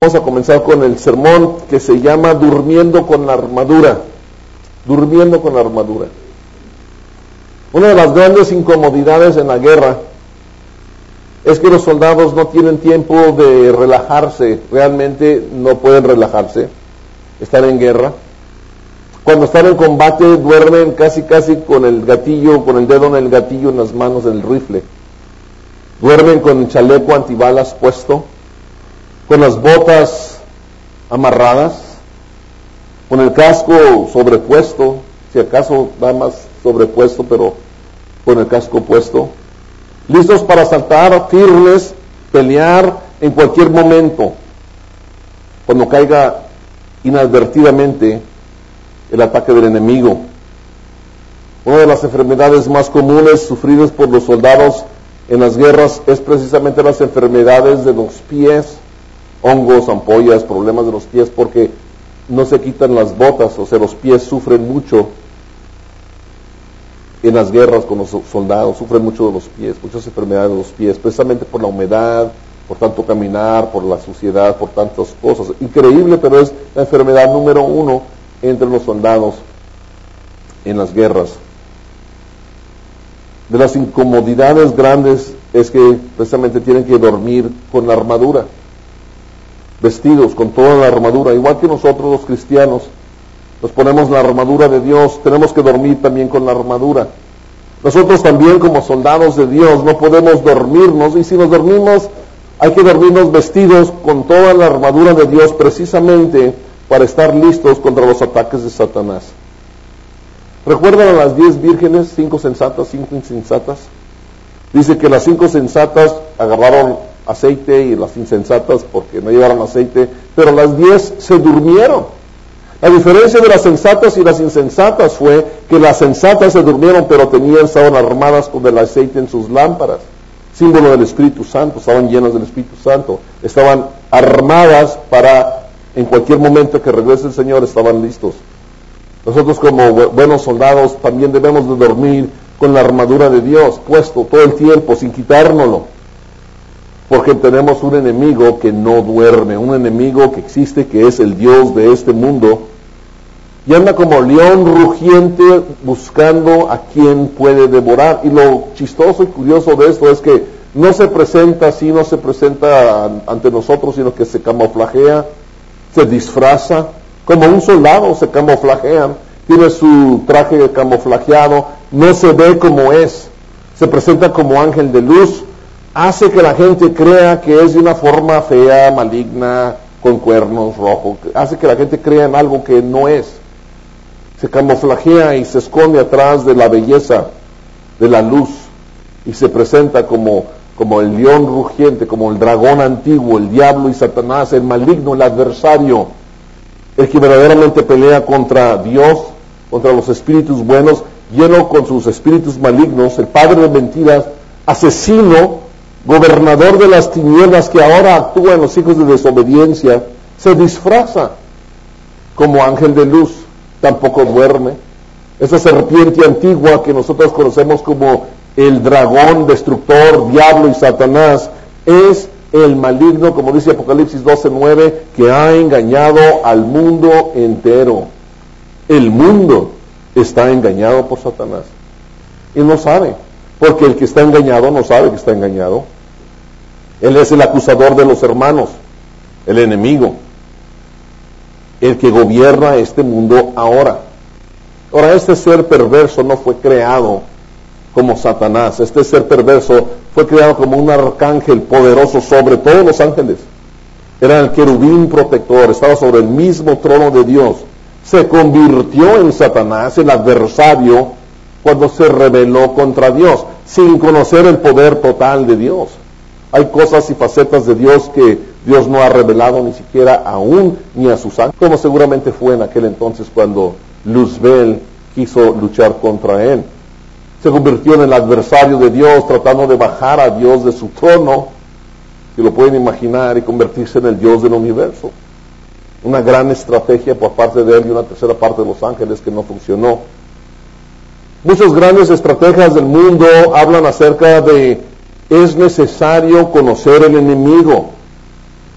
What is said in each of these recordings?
Vamos a comenzar con el sermón que se llama Durmiendo con la armadura. Durmiendo con la armadura. Una de las grandes incomodidades en la guerra es que los soldados no tienen tiempo de relajarse, realmente no pueden relajarse, están en guerra. Cuando están en combate duermen casi con el gatillo, con el dedo en el gatillo en las manos del rifle. Duermen con el chaleco antibalas puesto, con las botas amarradas, con el casco sobrepuesto, si acaso da más sobrepuesto, pero con el casco puesto, listos para saltar, firmes, pelear en cualquier momento, cuando caiga inadvertidamente el ataque del enemigo. Una de las enfermedades más comunes sufridas por los soldados en las guerras es precisamente las enfermedades de los pies, hongos, ampollas, problemas de los pies, porque no se quitan las botas, o sea, los pies sufren mucho en las guerras con los soldados, sufren mucho de los pies, muchas enfermedades de los pies, precisamente por la humedad, por tanto caminar, por la suciedad, por tantas cosas. Increíble, pero es la enfermedad número 1 entre los soldados en las guerras. De las incomodidades grandes es que precisamente tienen que dormir con la armadura, vestidos con toda la armadura, igual que nosotros los cristianos nos ponemos la armadura de Dios, tenemos que dormir también con la armadura. Nosotros también como soldados de Dios no podemos dormirnos, y si nos dormimos hay que dormirnos vestidos con toda la armadura de Dios, precisamente para estar listos contra los ataques de Satanás. ¿Recuerdan a las 10 vírgenes, 5 sensatas, 5 insensatas? Dice que las 5 sensatas agarraron aceite y las insensatas porque no llevaron aceite, pero las 10 se durmieron. La diferencia de las sensatas y las insensatas fue que las sensatas se durmieron, pero estaban armadas con el aceite en sus lámparas, símbolo del Espíritu Santo, estaban llenas del Espíritu Santo, estaban armadas para, en cualquier momento que regrese el Señor, estaban listos. Nosotros como buenos soldados también debemos de dormir con la armadura de Dios, puesto todo el tiempo, sin quitárnoslo. Porque tenemos un enemigo que no duerme, un enemigo que existe, que es el Dios de este mundo, y anda como león rugiente buscando a quien puede devorar. Y lo chistoso y curioso de esto es que no se presenta así, no se presenta ante nosotros, sino que se camuflajea, se disfraza, como un soldado se camuflajean, tiene su traje camuflajeado, no se ve como es, se presenta como ángel de luz, hace que la gente crea que es de una forma fea, maligna, con cuernos rojos, hace que la gente crea en algo que no es. Se camuflajea y se esconde atrás de la belleza, de la luz, y se presenta como el león rugiente, como el dragón antiguo, el diablo y Satanás, el maligno, el adversario, el que verdaderamente pelea contra Dios, contra los espíritus buenos, lleno con sus espíritus malignos, el padre de mentiras, asesino, gobernador de las tinieblas, que ahora actúa en los hijos de desobediencia, se disfraza como ángel de luz, tampoco duerme. Esa serpiente antigua que nosotros conocemos como el dragón destructor, diablo y Satanás, es el maligno, como dice Apocalipsis 12:9, que ha engañado al mundo entero. El mundo está engañado por Satanás y no sabe, porque el que está engañado no sabe que está engañado. Él es el acusador de los hermanos, el enemigo, el que gobierna este mundo ahora. Ahora, este ser perverso no fue creado como Satanás. Este ser perverso fue creado como un arcángel poderoso sobre todos los ángeles. Era el querubín protector, estaba sobre el mismo trono de Dios. Se convirtió en Satanás, el adversario, cuando se rebeló contra Dios, sin conocer el poder total de Dios. Hay cosas y facetas de Dios que Dios no ha revelado ni siquiera aún ni a sus ángeles, como seguramente fue en aquel entonces cuando Luzbel quiso luchar contra él. Se convirtió en el adversario de Dios, tratando de bajar a Dios de su trono, si lo pueden imaginar, y convertirse en el Dios del universo. Una gran estrategia por parte de él y una tercera parte de los ángeles que no funcionó. Muchas grandes estrategias del mundo hablan acerca de es necesario conocer el enemigo.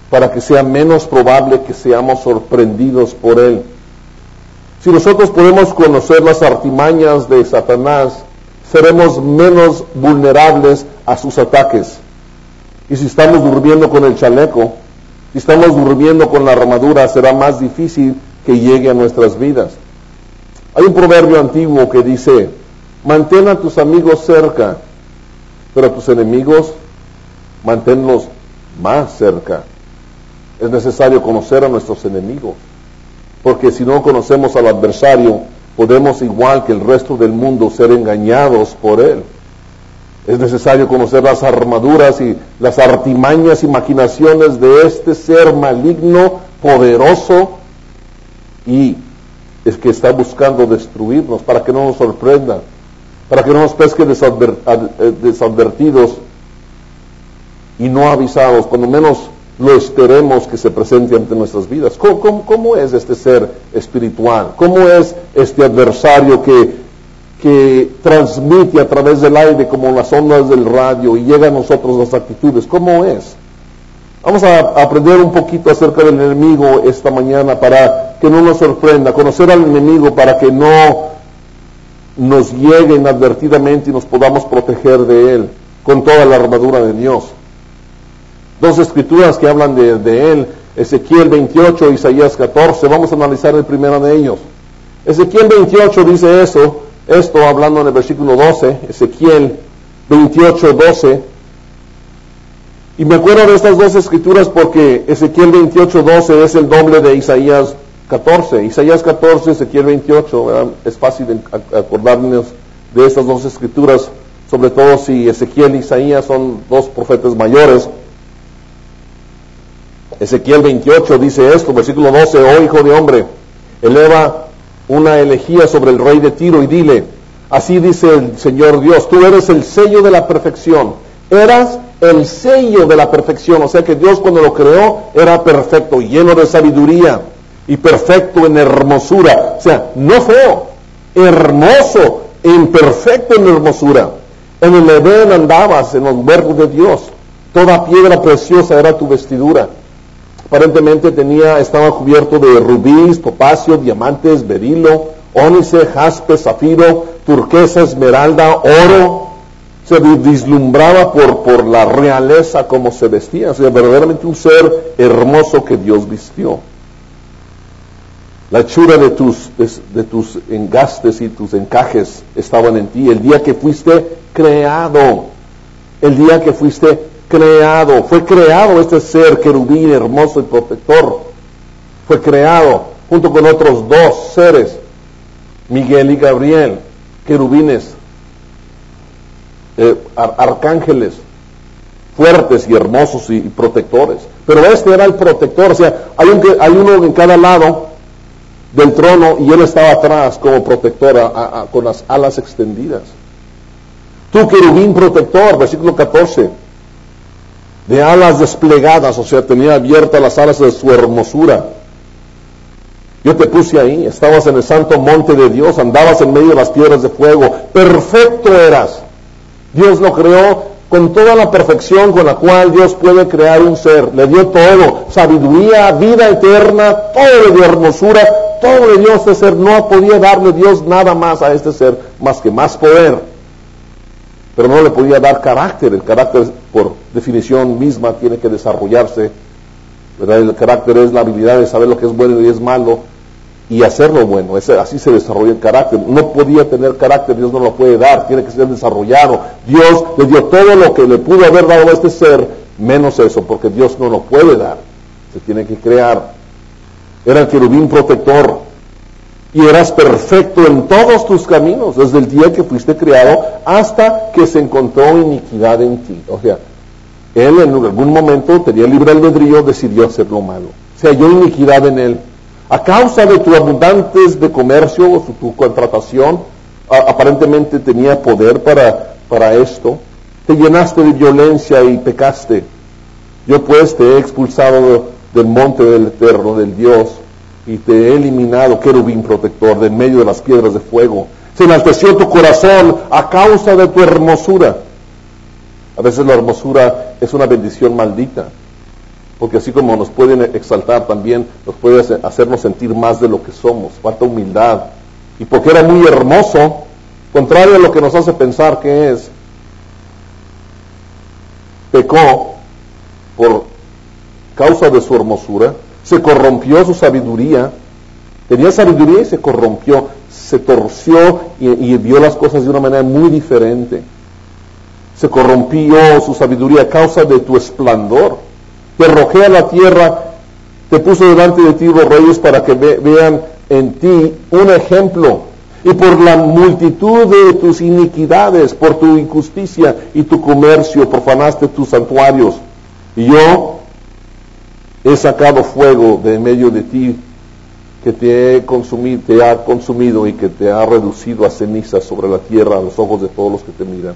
para que sea menos probable que seamos sorprendidos por Él. Si nosotros podemos conocer las artimañas de Satanás, seremos menos vulnerables a sus ataques. Y si estamos durmiendo con el chaleco, si estamos durmiendo con la armadura, será más difícil que llegue a nuestras vidas. Hay un proverbio antiguo que dice: mantén a tus amigos cerca, pero a tus enemigos manténlos más cerca. Es necesario conocer a nuestros enemigos, porque si no conocemos al adversario, podemos, igual que el resto del mundo, ser engañados por él. Es necesario conocer las armaduras y las artimañas y maquinaciones de este ser maligno, poderoso, y es que está buscando destruirnos, para que no nos sorprenda, para que no nos pesque desadvertidos y no avisados, cuando menos lo esperemos que se presente ante nuestras vidas. ¿Cómo es este ser espiritual? ¿Cómo es este adversario que transmite a través del aire como las ondas del radio y llega a nosotros las actitudes? ¿Cómo es? Vamos a aprender un poquito acerca del enemigo esta mañana para que no nos sorprenda, conocer al enemigo para que no nos llegue inadvertidamente y nos podamos proteger de él con toda la armadura de Dios. Dos escrituras que hablan de él: Ezequiel 28, Isaías 14. Vamos a analizar el primero de ellos. Ezequiel 28 dice esto hablando en el versículo 12, Ezequiel 28, 12. Y me acuerdo de estas dos escrituras porque Ezequiel 28, 12 es el doble de Isaías 14. Isaías 14, Ezequiel 28, ¿verdad? Es fácil acordarnos de estas dos escrituras, sobre todo si Ezequiel y Isaías son dos profetas mayores. Ezequiel 28 dice esto, versículo 12: oh hijo de hombre, eleva una elegía sobre el rey de Tiro y dile: así dice el Señor Dios, tú eres el sello de la perfección. Eras el sello de la perfección, o sea que Dios cuando lo creó era perfecto, lleno de sabiduría y perfecto en hermosura, o sea, no feo, hermoso, imperfecto en hermosura. En el Edén andabas en los huertos de Dios, toda piedra preciosa era tu vestidura. Aparentemente estaba cubierto de rubíes, topacio, diamantes, berilo, ónice, jaspe, zafiro, turquesa, esmeralda, oro. Se vislumbraba por la realeza como se vestía, o sea, verdaderamente un ser hermoso que Dios vistió. La hechura de tus engastes y tus encajes estaban en ti. El día que fuiste creado, fue creado este ser querubín hermoso y protector. Fue creado junto con otros dos seres, Miguel y Gabriel, querubines, arcángeles, fuertes y hermosos y protectores. Pero este era el protector, o sea, hay uno en cada lado del trono y él estaba atrás como protector con las alas extendidas. Tú, querubín protector, versículo 14, de alas desplegadas, o sea, tenía abiertas las alas de su hermosura. Yo te puse ahí, estabas en el santo monte de Dios, andabas en medio de las piedras de fuego, perfecto eras. Dios lo creó con toda la perfección con la cual Dios puede crear un ser. Le dio todo, sabiduría, vida eterna, todo le dio hermosura, todo le dio a este ser. No podía darle Dios nada más a este ser, más que más poder. Pero no le podía dar carácter. El carácter, por definición misma, tiene que desarrollarse, ¿verdad? El carácter es la habilidad de saber lo que es bueno y es malo y hacerlo bueno. Así se desarrolla el carácter. No podía tener carácter, Dios no lo puede dar, tiene que ser desarrollado. Dios le dio todo lo que le pudo haber dado a este ser, menos eso, porque Dios no lo puede dar, se tiene que crear. Era el querubín protector y eras perfecto en todos tus caminos, desde el día que fuiste creado hasta que se encontró iniquidad en ti. O sea, él en algún momento tenía libre albedrío, decidió hacer lo malo. Se halló iniquidad en él. A causa de tu abundantes de comercio o tu contratación, aparentemente tenía poder para esto. Te llenaste de violencia y pecaste. Yo pues te he expulsado del monte del Eterno, del Dios, y te he eliminado, querubín protector, de en medio de las piedras de fuego. Se enalteció tu corazón a causa de tu hermosura. A veces la hermosura es una bendición maldita. porque así como nos pueden exaltar, también nos puede hacernos sentir más de lo que somos. Falta humildad. Y porque era muy hermoso, contrario a lo que nos hace pensar que es, pecó por causa de su hermosura, se corrompió su sabiduría, tenía sabiduría y se corrompió, se torció y vio las cosas de una manera muy diferente. Se corrompió su sabiduría a causa de tu esplendor. Te arrojé a la tierra, te puso delante de ti los reyes para que vean en ti un ejemplo. Y por la multitud de tus iniquidades, por tu injusticia y tu comercio, profanaste tus santuarios. Y yo he sacado fuego de en medio de ti, que te ha consumido y que te ha reducido a ceniza sobre la tierra a los ojos de todos los que te miran.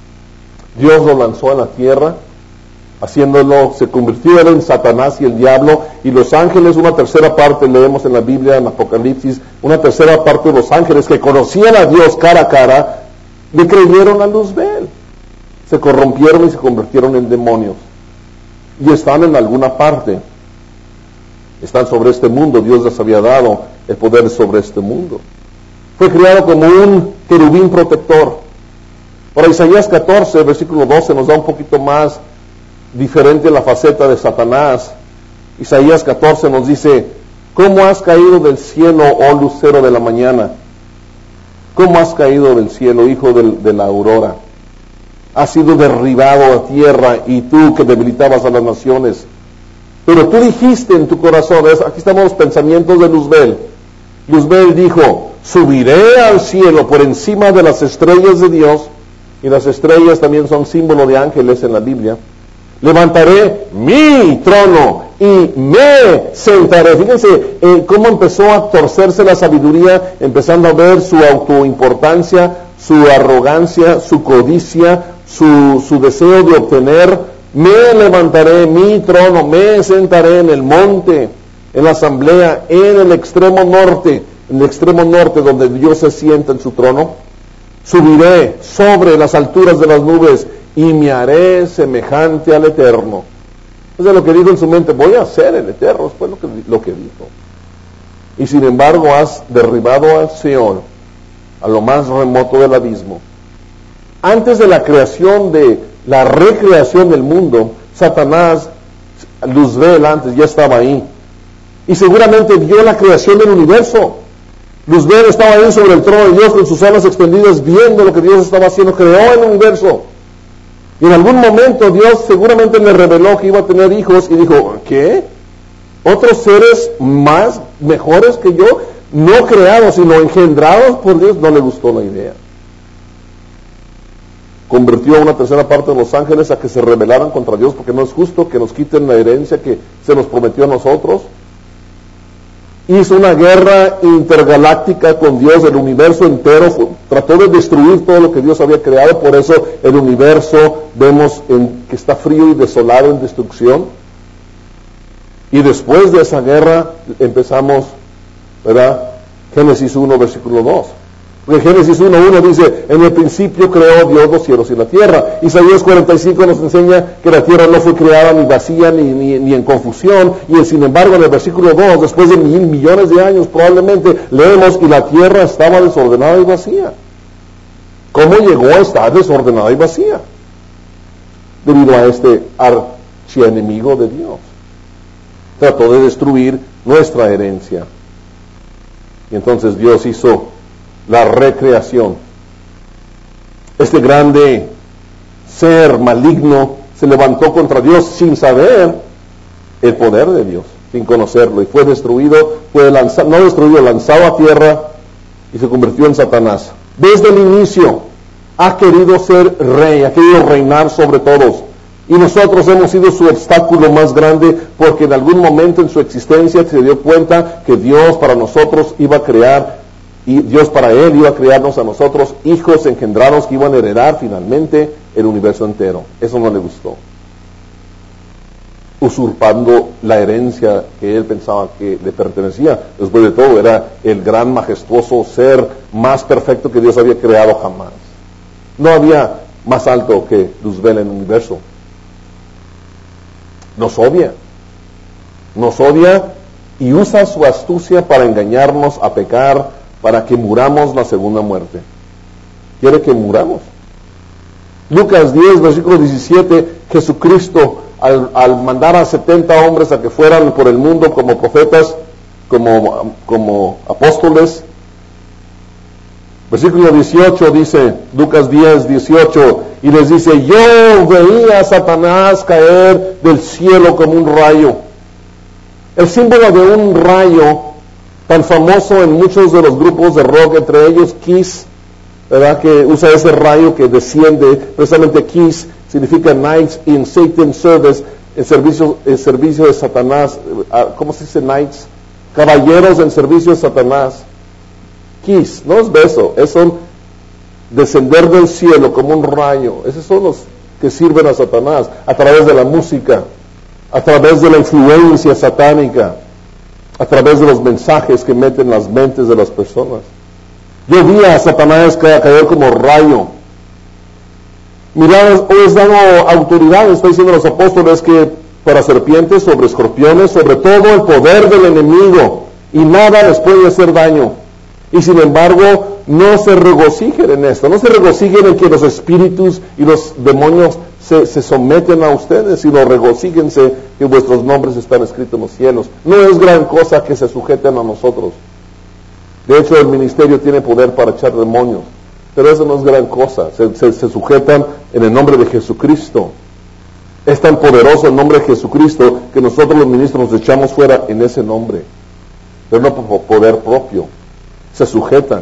Dios lo lanzó a la tierra, haciéndolo, se convirtió en Satanás y el diablo, y los ángeles, una tercera parte, leemos en la Biblia, en Apocalipsis, una tercera parte de los ángeles que conocían a Dios cara a cara, le creyeron a Luzbel, se corrompieron y se convirtieron en demonios, y están en alguna parte, están sobre este mundo. Dios les había dado el poder sobre este mundo. Fue creado como un querubín protector. Ahora, Isaías 14, versículo 12, nos da un poquito más diferente la faceta de Satanás. Isaías 14 nos dice: ¿cómo has caído del cielo, oh lucero de la mañana? ¿Cómo has caído del cielo, hijo de la aurora? Has sido derribado a tierra, y tú que debilitabas a las naciones. Pero tú dijiste en tu corazón, aquí estamos los pensamientos de Luzbel. Luzbel dijo: subiré al cielo por encima de las estrellas de Dios, y las estrellas también son símbolo de ángeles en la Biblia. Levantaré mi trono y me sentaré. Fíjense cómo empezó a torcerse la sabiduría, empezando a ver su autoimportancia, su arrogancia, su codicia, su deseo de obtener. Me levantaré mi trono, me sentaré en el monte, en la asamblea, en el extremo norte donde Dios se sienta en su trono. Subiré sobre las alturas de las nubes y me haré semejante al Eterno. Eso es lo que dijo en su mente: voy a ser el Eterno. Fue lo que dijo. Y sin embargo has derribado a Seol, a lo más remoto del abismo. Antes de la creación la recreación del mundo, Satanás, Luzbel antes ya estaba ahí. Y seguramente vio la creación del universo. Luzbel estaba ahí sobre el trono de Dios con sus alas extendidas, viendo lo que Dios estaba haciendo, creó el universo. Y en algún momento Dios seguramente le reveló que iba a tener hijos y dijo: ¿qué? ¿Otros seres mejores que yo? No creados, sino engendrados por Dios. No le gustó la idea. Convirtió a una tercera parte de los ángeles a que se rebelaran contra Dios, porque no es justo que nos quiten la herencia que se nos prometió a nosotros. Hizo una guerra intergaláctica con Dios, el universo entero, trató de destruir todo lo que Dios había creado. Por eso el universo vemos que está frío y desolado en destrucción. Y después de esa guerra empezamos, ¿verdad? Génesis 1, versículo 2. Porque Génesis 1:1 dice: en el principio creó Dios los cielos y la tierra. Isaías 45 nos enseña que la tierra no fue creada ni vacía ni en confusión. Y sin embargo, en el versículo 2, después de 1,000 millones de años probablemente, leemos: y la tierra estaba desordenada y vacía. ¿Cómo llegó a estar desordenada y vacía? Debido a este archienemigo de Dios. Trató de destruir nuestra herencia. Y entonces Dios hizo la recreación. Este grande ser maligno se levantó contra Dios sin saber el poder de Dios, sin conocerlo, y fue destruido, lanzado a tierra, y se convirtió en Satanás. Desde el inicio ha querido ser rey, ha querido reinar sobre todos, y nosotros hemos sido su obstáculo más grande, porque en algún momento en su existencia se dio cuenta que Dios para nosotros iba a crear, y Dios para Él iba a crearnos a nosotros hijos engendrados que iban a heredar finalmente el universo entero. Eso no le gustó. Usurpando la herencia que Él pensaba que le pertenecía. Después de todo, era el gran majestuoso ser más perfecto que Dios había creado jamás. No había más alto que Luzbel en el universo. Nos odia. nos odia y usa su astucia para engañarnos a pecar, para que muramos la segunda muerte. Quiere que muramos. Lucas 10, versículo 17, Jesucristo, al mandar a 70 hombres a que fueran por el mundo como profetas, como apóstoles, versículo 18 dice, Lucas 10, 18, y les dice, yo veía a Satanás caer del cielo como un rayo. El símbolo de un rayo, tan famoso en muchos de los grupos de rock, entre ellos Kiss, ¿verdad? Que usa ese rayo que desciende, precisamente Kiss significa Knights in Satan's Service, el servicio de Satanás. ¿Cómo se dice Knights? Caballeros en servicio de Satanás. Kiss, no es beso, es un descender del cielo como un rayo. Esos son los que sirven a Satanás a través de la música, a través de la influencia satánica, a través de los mensajes que meten en las mentes de las personas. Yo vi a Satanás caer como rayo. Mirad, os dado autoridad, está diciendo los apóstoles, que para serpientes, sobre escorpiones, sobre todo el poder del enemigo, y nada les puede hacer daño. Y sin embargo, no se regocijen en esto, no se regocijen en que los espíritus y los demonios se someten a ustedes, sino regocíjense que vuestros nombres están escritos en los cielos. No es gran cosa que se sujeten a nosotros. De hecho, el ministerio tiene poder para echar demonios, pero eso no es gran cosa. Se sujetan en el nombre de Jesucristo. Es tan poderoso el nombre de Jesucristo que nosotros los ministros nos echamos fuera en ese nombre, pero no por poder propio. Se sujetan.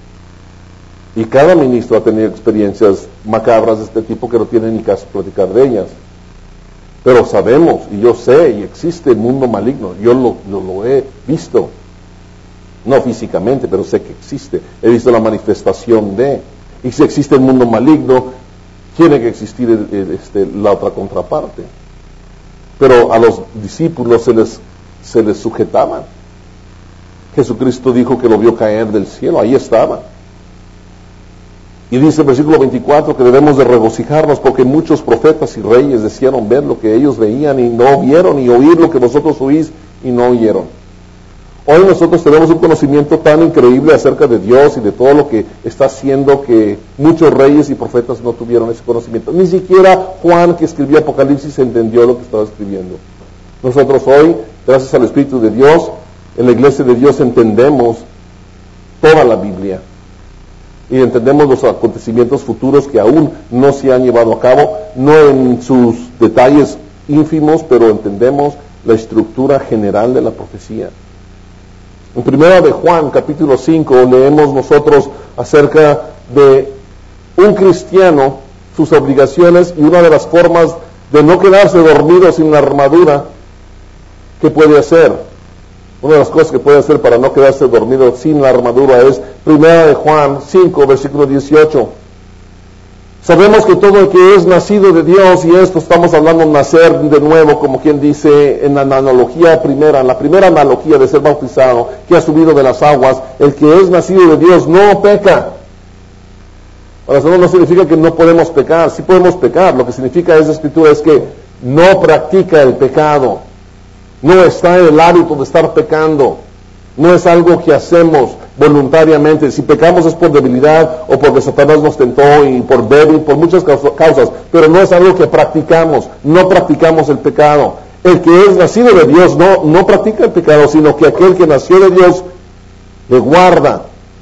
Y cada ministro ha tenido experiencias macabras de este tipo que no tiene ni caso platicar de ellas. Pero sabemos, y yo sé, y existe el mundo maligno. Yo lo he visto. No físicamente, pero sé que existe. He visto la manifestación de. Y si existe el mundo maligno, tiene que existir la otra contraparte. Pero a los discípulos se les sujetaban. Jesucristo dijo que lo vio caer del cielo, ahí estaba. Y dice el versículo 24 que debemos de regocijarnos porque muchos profetas y reyes desearon ver lo que ellos veían y no vieron, y oír lo que vosotros oís y no oyeron. Hoy nosotros tenemos un conocimiento tan increíble acerca de Dios y de todo lo que está haciendo que muchos reyes y profetas no tuvieron ese conocimiento. Ni siquiera Juan, que escribió Apocalipsis, entendió lo que estaba escribiendo. Nosotros hoy, gracias al Espíritu de Dios, en la iglesia de Dios entendemos toda la Biblia y entendemos los acontecimientos futuros que aún no se han llevado a cabo, no en sus detalles ínfimos, pero entendemos la estructura general de la profecía. En 1 de Juan, capítulo 5, leemos nosotros acerca de un cristiano, sus obligaciones y una de las formas de no quedarse dormido sin la armadura. ¿Qué puede hacer? Una de las cosas que puede hacer para no quedarse dormido sin la armadura es 1 de Juan 5, versículo 18. Sabemos que todo el que es nacido de Dios, y esto estamos hablando de nacer de nuevo, como quien dice en la analogía primera, la primera analogía de ser bautizado, que ha subido de las aguas, el que es nacido de Dios no peca. Ahora, eso no significa que no podemos pecar, sí podemos pecar. Lo que significa esa escritura es que no practica el pecado. No está en el hábito de estar pecando. No es algo que hacemos voluntariamente. Si pecamos es por debilidad o porque Satanás nos tentó y por débil, por muchas causas. Pero no es algo que practicamos. No practicamos el pecado. El que es nacido de Dios no practica el pecado, sino que aquel que nació de Dios le guarda.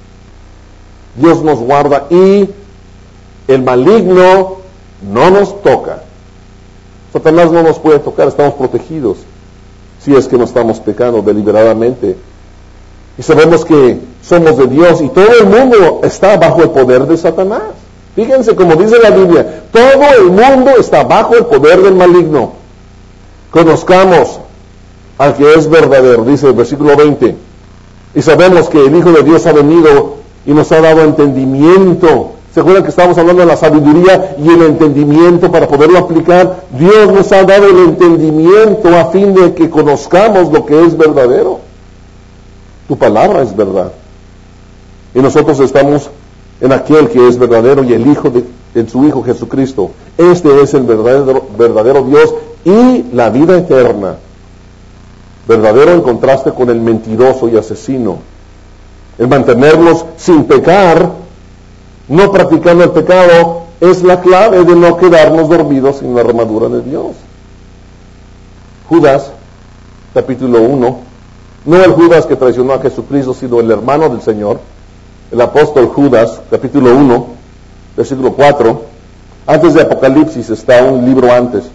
Dios nos guarda y el maligno no nos toca. Satanás no nos puede tocar, estamos protegidos. Si es que no estamos pecando deliberadamente. Y sabemos que somos de Dios y todo el mundo está bajo el poder de Satanás. Fíjense como dice la Biblia, todo el mundo está bajo el poder del maligno. Conozcamos al que es verdadero, dice el versículo 20. Y sabemos que el Hijo de Dios ha venido y nos ha dado entendimiento. ¿Se acuerdan que estábamos hablando de la sabiduría y el entendimiento para poderlo aplicar? Dios nos ha dado el entendimiento a fin de que conozcamos lo que es verdadero. Tu palabra es verdad. Y nosotros estamos en aquel que es verdadero y el Hijo en su Hijo Jesucristo. Este es el verdadero Dios y la vida eterna. verdadero en contraste con el mentiroso y asesino. El mantenernos sin pecar, no practicando el pecado, es la clave de no quedarnos dormidos en la armadura de Dios. Judas, capítulo 1, no el Judas que traicionó a Jesucristo, sino el hermano del Señor, el apóstol Judas, capítulo 1, versículo 4, antes de Apocalipsis, está un libro antes.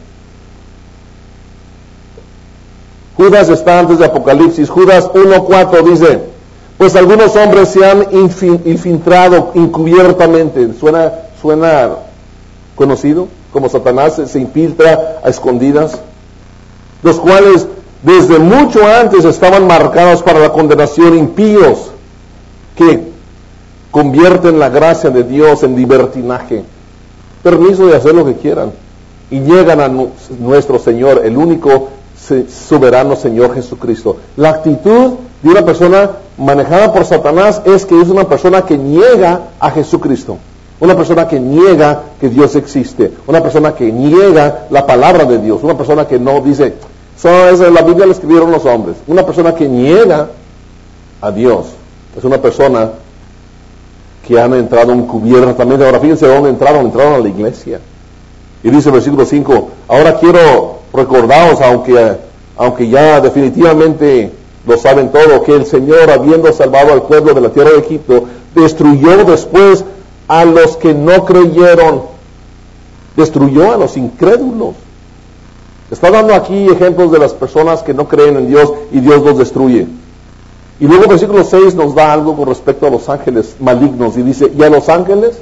Judas está antes de Apocalipsis. Judas 1:4 dice: pues algunos hombres se han infiltrado encubiertamente. ¿Suena conocido? Como Satanás se infiltra a escondidas, los cuales desde mucho antes estaban marcados para la condenación, impíos que convierten la gracia de Dios en libertinaje, permiso de hacer lo que quieran, y llegan a nuestro Señor, el único soberano Señor Jesucristo. La actitud de una persona manejada por Satanás es que es una persona que niega a Jesucristo, una persona que niega que Dios existe, una persona que niega la palabra de Dios, una persona que no dice, la Biblia la escribieron los hombres. Una persona que niega a Dios es una persona que han entrado encubiertamente. Ahora fíjense dónde entraron a la iglesia. Y dice el versículo 5, ahora quiero recordaros, aunque ya definitivamente lo saben todo, que el Señor, habiendo salvado al pueblo de la tierra de Egipto, destruyó después a los que no creyeron, destruyó a los incrédulos. Está dando aquí ejemplos de las personas que no creen en Dios y Dios los destruye. Y luego el versículo 6 nos da algo con respecto a los ángeles malignos y dice, y a los ángeles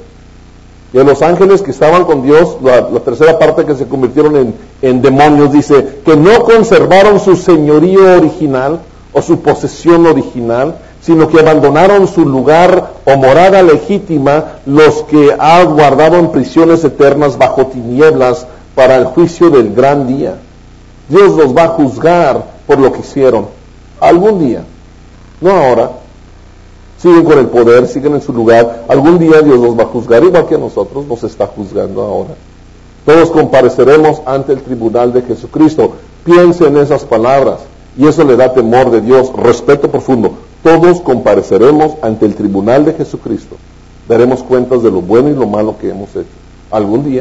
que estaban con Dios, la tercera parte que se convirtieron en demonios, dice, que no conservaron su señorío original o su posesión original, sino que abandonaron su lugar o morada legítima, los que ha guardado en prisiones eternas bajo tinieblas para el juicio del gran día. Dios los va a juzgar por lo que hicieron. Algún día, no ahora. Siguen con el poder, siguen en su lugar. Algún día Dios los va a juzgar, igual que a nosotros nos está juzgando ahora. Todos compareceremos ante el tribunal de Jesucristo. Piense en esas palabras, y eso le da temor de Dios, respeto profundo. Todos compareceremos ante el tribunal de Jesucristo. Daremos cuentas de lo bueno y lo malo que hemos hecho. Algún día.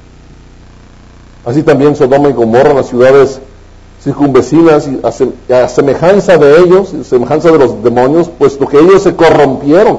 Así también Sodoma y Gomorra, las ciudades circunvecinas, y a semejanza de ellos, a semejanza de los demonios, puesto que ellos se corrompieron.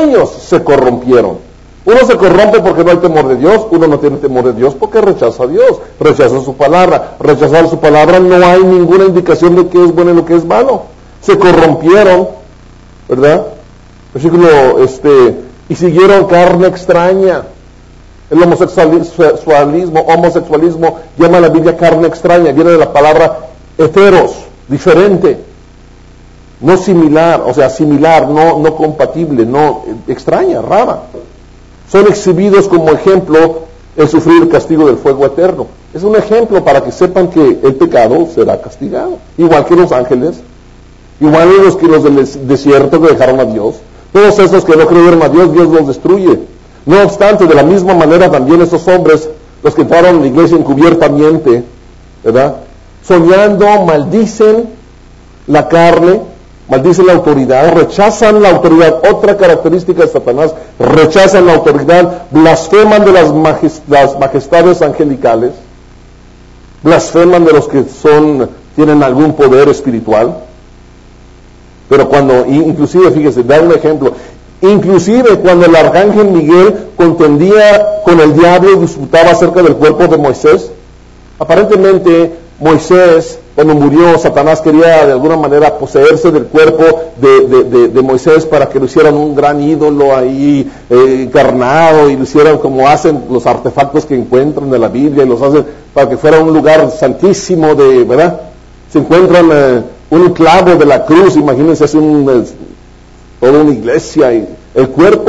Uno se corrompe porque no hay temor de Dios, uno no tiene temor de Dios porque rechaza a Dios, rechaza su palabra. Rechazar su palabra no hay ninguna indicación de qué es bueno y lo que es malo. Se corrompieron, ¿verdad? Versículo, y siguieron carne extraña. El homosexualismo llama a la Biblia carne extraña, viene de la palabra heteros, diferente, no similar, o sea, similar, no compatible, no extraña, rara. Son exhibidos como ejemplo el sufrir el castigo del fuego eterno. Es un ejemplo para que sepan que el pecado será castigado, igual que los ángeles, igual que los del desierto que dejaron a Dios. Todos esos que no creyeron a Dios, Dios los destruye. No obstante, de la misma manera también esos hombres, los que entraron en la iglesia encubiertamente, ¿verdad? Soñando, maldicen la carne, maldicen la autoridad, rechazan la autoridad. Otra característica de Satanás, rechazan la autoridad, blasfeman de las majestades angelicales, blasfeman de los que tienen algún poder espiritual. Pero inclusive, fíjese, da un ejemplo. Inclusive cuando el arcángel Miguel contendía con el diablo y disputaba acerca del cuerpo de Moisés, aparentemente Moisés, cuando murió, Satanás quería de alguna manera poseerse del cuerpo de Moisés para que lo hicieran un gran ídolo ahí encarnado, y lo hicieran como hacen los artefactos que encuentran de la Biblia, y los hacen para que fuera un lugar santísimo, ¿verdad? Se encuentran un clavo de la cruz, imagínense, es toda una iglesia, y el cuerpo,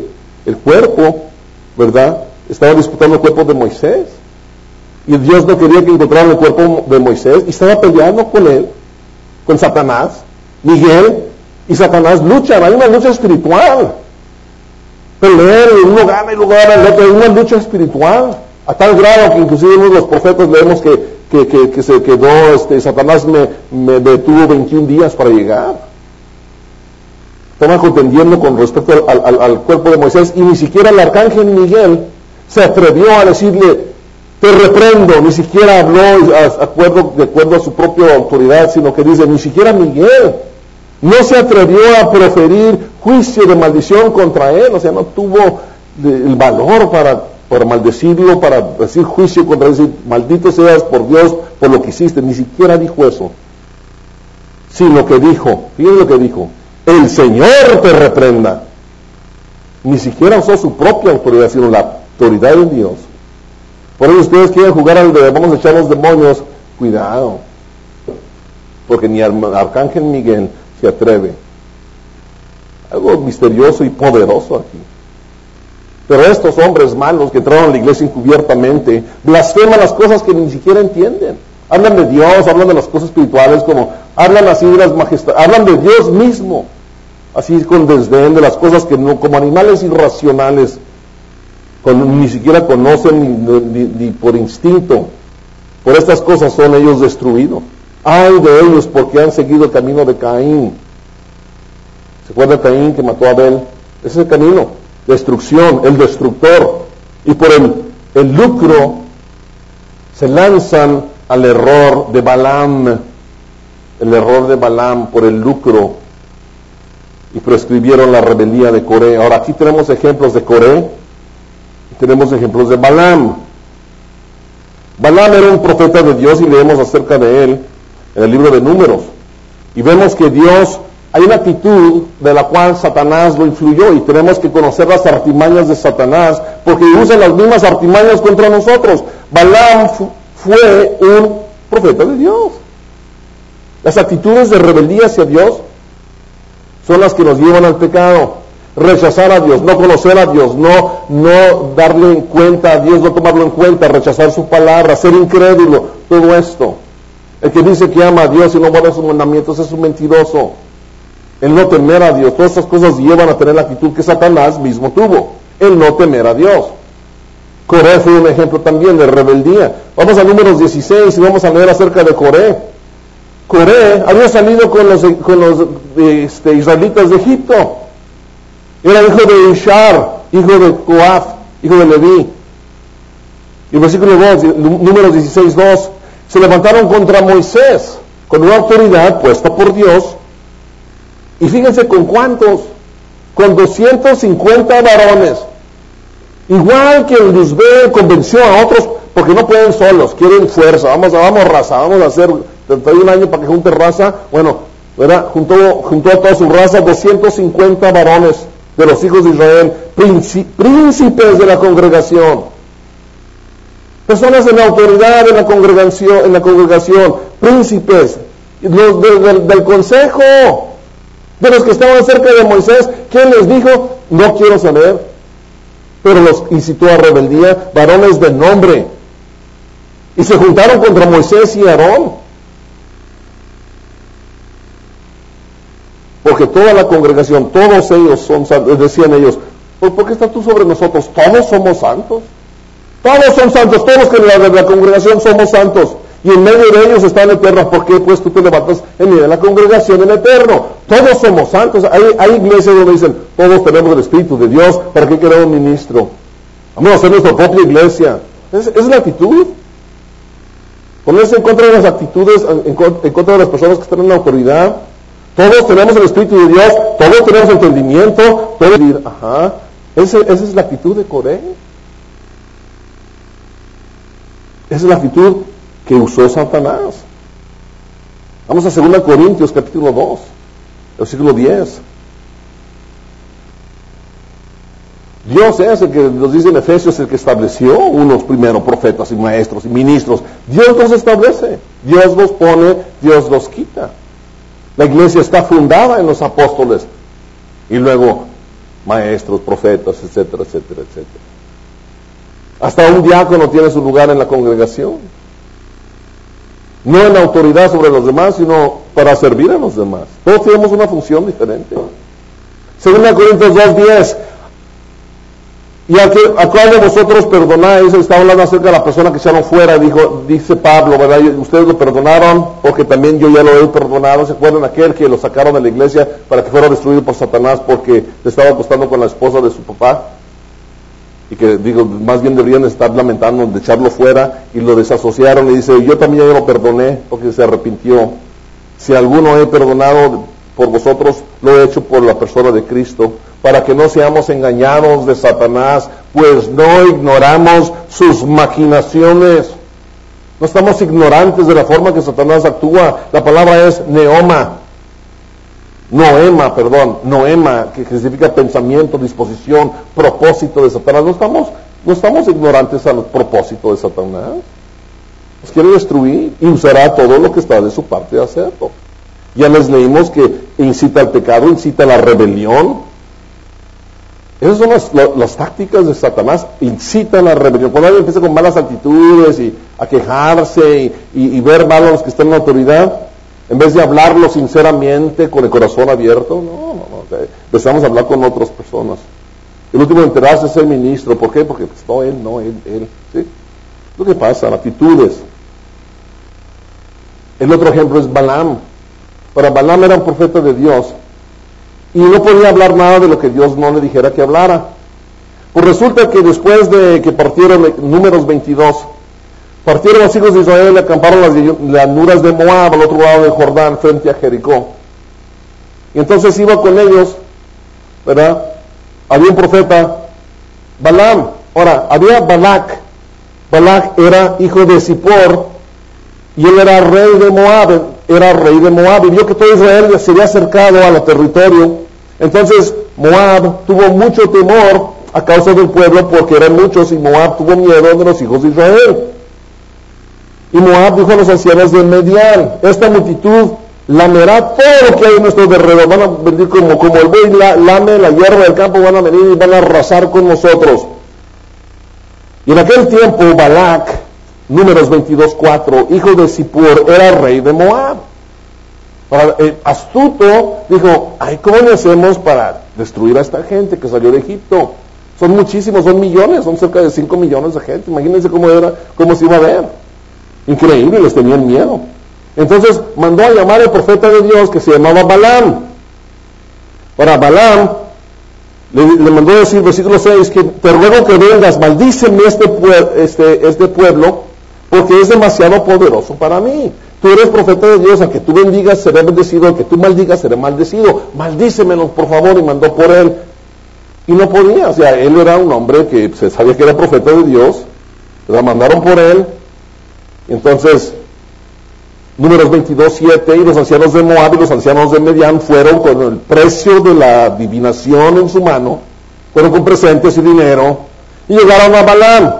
¿verdad? Estaba disputando el cuerpo de Moisés, y Dios no quería que encontraran el cuerpo de Moisés, y estaba peleando con él, con Satanás. Miguel y Satanás luchan, hay una lucha espiritual. Pelean, uno gana y luego gana el otro, hay una lucha espiritual, a tal grado que inclusive uno de los profetas leemos que que se quedó, Satanás me detuvo 21 días para llegar. Estaban contendiendo con respecto al cuerpo de Moisés, y ni siquiera el arcángel Miguel se atrevió a decirle, te reprendo. Ni siquiera habló de acuerdo a su propia autoridad, sino que dice, ni siquiera Miguel no se atrevió a proferir juicio de maldición contra él. O sea, no tuvo el valor para maldecirlo, para decir juicio contra él, decir, maldito seas por Dios por lo que hiciste. Ni siquiera dijo eso, sino que dijo, fíjense lo que dijo, el Señor te reprenda. Ni siquiera usó su propia autoridad, sino la autoridad de Dios. Por eso ustedes quieren jugar al de vamos a echar los demonios, cuidado, porque ni el arcángel Miguel se atreve. Algo misterioso y poderoso aquí. Pero estos hombres malos que entraron a la iglesia encubiertamente blasfeman las cosas que ni siquiera entienden. Hablan de Dios, hablan de las cosas espirituales, como hablan así de las majestades, hablan de Dios mismo, así con desdén de las cosas que no, como animales irracionales, ni siquiera conocen ni por instinto. Por estas cosas son ellos destruidos. Ay de ellos porque han seguido el camino de Caín. ¿Se acuerda de Caín que mató a Abel? Ese es el camino, destrucción, el destructor. Y por el lucro se lanzan al error de Balaam. El error de Balaam por el lucro. Y prescribieron la rebeldía de Coré. Ahora aquí tenemos ejemplos de Coré. Tenemos ejemplos de Balaam. Balaam era un profeta de Dios y leemos acerca de él en el libro de Números. Y vemos que Dios, hay una actitud de la cual Satanás lo influyó, y tenemos que conocer las artimañas de Satanás, porque usa las mismas artimañas contra nosotros. Balaam fue un profeta de Dios. Las actitudes de rebeldía hacia Dios son las que nos llevan al pecado. Rechazar a Dios, no conocer a Dios, no darle en cuenta a Dios, no tomarlo en cuenta, rechazar su palabra, ser incrédulo, todo esto. El que dice que ama a Dios y no guarda sus mandamientos es un mentiroso. El no temer a Dios, todas estas cosas llevan a tener la actitud que Satanás mismo tuvo, el no temer a Dios. Coré fue un ejemplo también de rebeldía. Vamos a Números 16 y vamos a leer acerca de Coré. Coré había salido con los israelitas de Egipto. Era hijo de Ishar, hijo de Coaf, hijo de Leví. Y versículo 2, Números 16:2, se levantaron contra Moisés con una autoridad puesta por Dios. Y fíjense con cuántos, con 250 varones. Igual que el Luzbel convenció a otros, porque no pueden solos, quieren fuerza, vamos raza, vamos a hacer 31 años para que junte raza. Bueno, juntó a toda su raza 250 varones de los hijos de Israel, príncipes de la congregación, personas en la autoridad en la congregación, príncipes, los del consejo, de los que estaban cerca de Moisés. ¿Quién les dijo? No quiero saber. Pero los incitó a rebeldía, varones de nombre, y se juntaron contra Moisés y Aarón. Porque toda la congregación, todos ellos son santos, decían ellos, pues ¿por qué estás tú sobre nosotros? Todos somos santos. Todos son santos, todos los que de la congregación somos santos. Y en medio de ellos está el Eterno. ¿Por qué pues tú te levantas en medio de la congregación el Eterno? Todos somos santos. Hay iglesias donde dicen, todos tenemos el Espíritu de Dios, ¿para qué queremos ministro? Vamos a hacer nuestra propia iglesia. Es la actitud. Ponerse en contra de las actitudes, en contra de las personas que están en la autoridad. Todos tenemos el Espíritu de Dios, todos tenemos entendimiento, esa es la actitud de Coré. Esa es la actitud que usó Satanás. Vamos a 2 Corintios capítulo 2, versículo 10. Dios es el que nos dice en Efesios, el que estableció unos primero profetas y maestros y ministros. Dios los establece, Dios los pone, Dios los quita. La iglesia está fundada en los apóstoles y luego maestros, profetas, etcétera, etcétera, etcétera. Hasta un diácono tiene su lugar en la congregación. No en autoridad sobre los demás, sino para servir a los demás. Todos tenemos una función diferente. 2 Corintios 2:10. Y a cuál de vosotros perdonáis, está hablando acerca de la persona que echaron fuera, dice Pablo, ¿verdad? Ustedes lo perdonaron, porque también yo ya lo he perdonado. ¿Se acuerdan aquel que lo sacaron de la iglesia para que fuera destruido por Satanás porque le estaba acostando con la esposa de su papá? Y que más bien deberían estar lamentando de echarlo fuera, y lo desasociaron, y dice, yo también ya lo perdoné porque se arrepintió. Si alguno he perdonado por vosotros, lo he hecho por la persona de Cristo, para que no seamos engañados de Satanás, pues no ignoramos sus maquinaciones. No estamos ignorantes de la forma que Satanás actúa. La palabra es noema, que significa pensamiento, disposición, propósito de Satanás. No estamos ignorantes al propósito de Satanás. Nos quiere destruir y usará todo lo que está de su parte de hacerlo. Ya les leímos que incita al pecado, incita a la rebelión. Esas son las tácticas de Satanás, incita a la rebelión. Cuando alguien empieza con malas actitudes y a quejarse y ver mal a los que están en la autoridad, en vez de hablarlo sinceramente, con el corazón abierto, empezamos a hablar con otras personas. El último en enterarse es el ministro. ¿Por qué? Porque pues, él. ¿Sí? Lo que pasa, actitudes. El otro ejemplo es Balaam. Ahora, Balaam era un profeta de Dios y no podía hablar nada de lo que Dios no le dijera que hablara. Pues resulta que después de que partieron, Números 22, partieron los hijos de Israel y acamparon las llanuras de Moab, al otro lado del Jordán, frente a Jericó. Y entonces iba con ellos, ¿verdad? Había un profeta, Balaam. Ahora, había Balac. Balac era hijo de Zippor, y él era rey de Moab, y vio que todo Israel se había acercado al territorio. Entonces Moab tuvo mucho temor a causa del pueblo, porque eran muchos, y Moab tuvo miedo de los hijos de Israel. Y Moab dijo a los ancianos de Medián, esta multitud lamerá todo lo que hay en nuestro alrededor, van a venir como el buey lame la hierba del campo, van a venir y van a arrasar con nosotros. Y en aquel tiempo Balac, Números 22:4, hijo de Zippor, era rey de Moab. Astuto, dijo, ¿cómo le hacemos para destruir a esta gente que salió de Egipto? Son muchísimos, son millones, son cerca de 5 millones de gente. Imagínense cómo se iba a ver. Increíble, les tenían miedo. Entonces mandó a llamar al profeta de Dios que se llamaba Balaam. Ahora, Balaam le mandó a decir, versículo 6, que te ruego que vengas, maldíceme este pueblo, porque es demasiado poderoso para mí. Tú eres profeta de Dios, al que tú bendigas seré bendecido, al que tú maldigas seré maldecido. Maldícemelo, por favor, y mandó por él. Y no podía, él era un hombre que se sabía que era profeta de Dios, la mandaron por él. Entonces, Números 22:7, y los ancianos de Moab y los ancianos de Medián fueron con el precio de la adivinación en su mano, fueron con presentes y dinero, y llegaron a Balaam.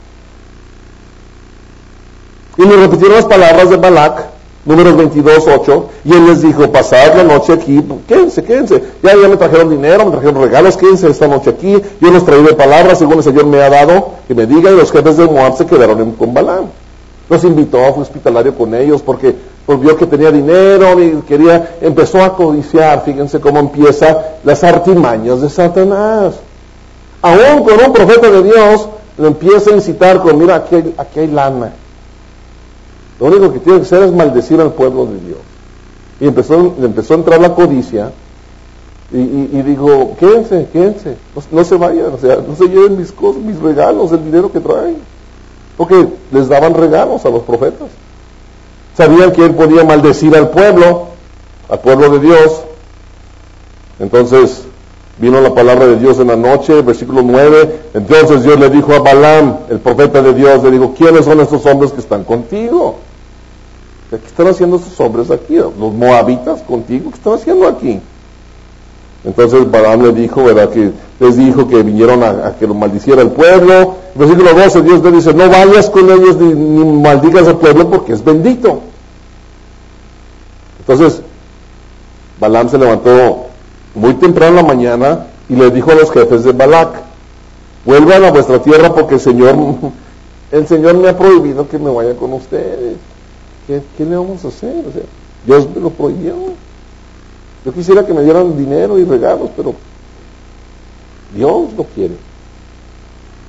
Y le repitieron las palabras de Balac, Números 22:8, y él les dijo, pasad la noche aquí, quédense, ya me trajeron dinero, me trajeron regalos, quédense esta noche aquí, yo les traeré palabras según el Señor me ha dado, que me digan, y los jefes de Moab se quedaron con Balaam. Los invitó, fue hospitalario con ellos, porque vio que tenía dinero y empezó a codiciar. Fíjense cómo empieza las artimañas de Satanás. Aún con un profeta de Dios, lo empieza a incitar con, mira, aquí hay lana. Lo único que tiene que hacer es maldecir al pueblo de Dios. Y le empezó a entrar la codicia, y digo, quédense, no se vayan, no se lleven mis cosas, mis regalos, el dinero que traen. Porque les daban regalos a los profetas. Sabían que él podía maldecir al pueblo de Dios. Entonces vino la palabra de Dios en la noche, versículo 9. Entonces Dios le dijo a Balaam, el profeta de Dios, le dijo, ¿quiénes son estos hombres que están contigo? ¿Qué están haciendo estos hombres aquí? ¿Los moabitas contigo? ¿Qué están haciendo aquí? Entonces Balaam le dijo, ¿verdad? Que les dijo que vinieron a que lo maldiciera el pueblo. Versículo 12, Dios le dice, no vayas con ellos ni maldigas al pueblo porque es bendito. Entonces, Balaam se levantó muy temprano en la mañana y le dijo a los jefes de Balac, vuelvan a vuestra tierra porque el Señor me ha prohibido que me vaya con ustedes. ¿Qué le vamos a hacer? Dios me lo prohibió. Yo quisiera que me dieran dinero y regalos, pero Dios lo quiere.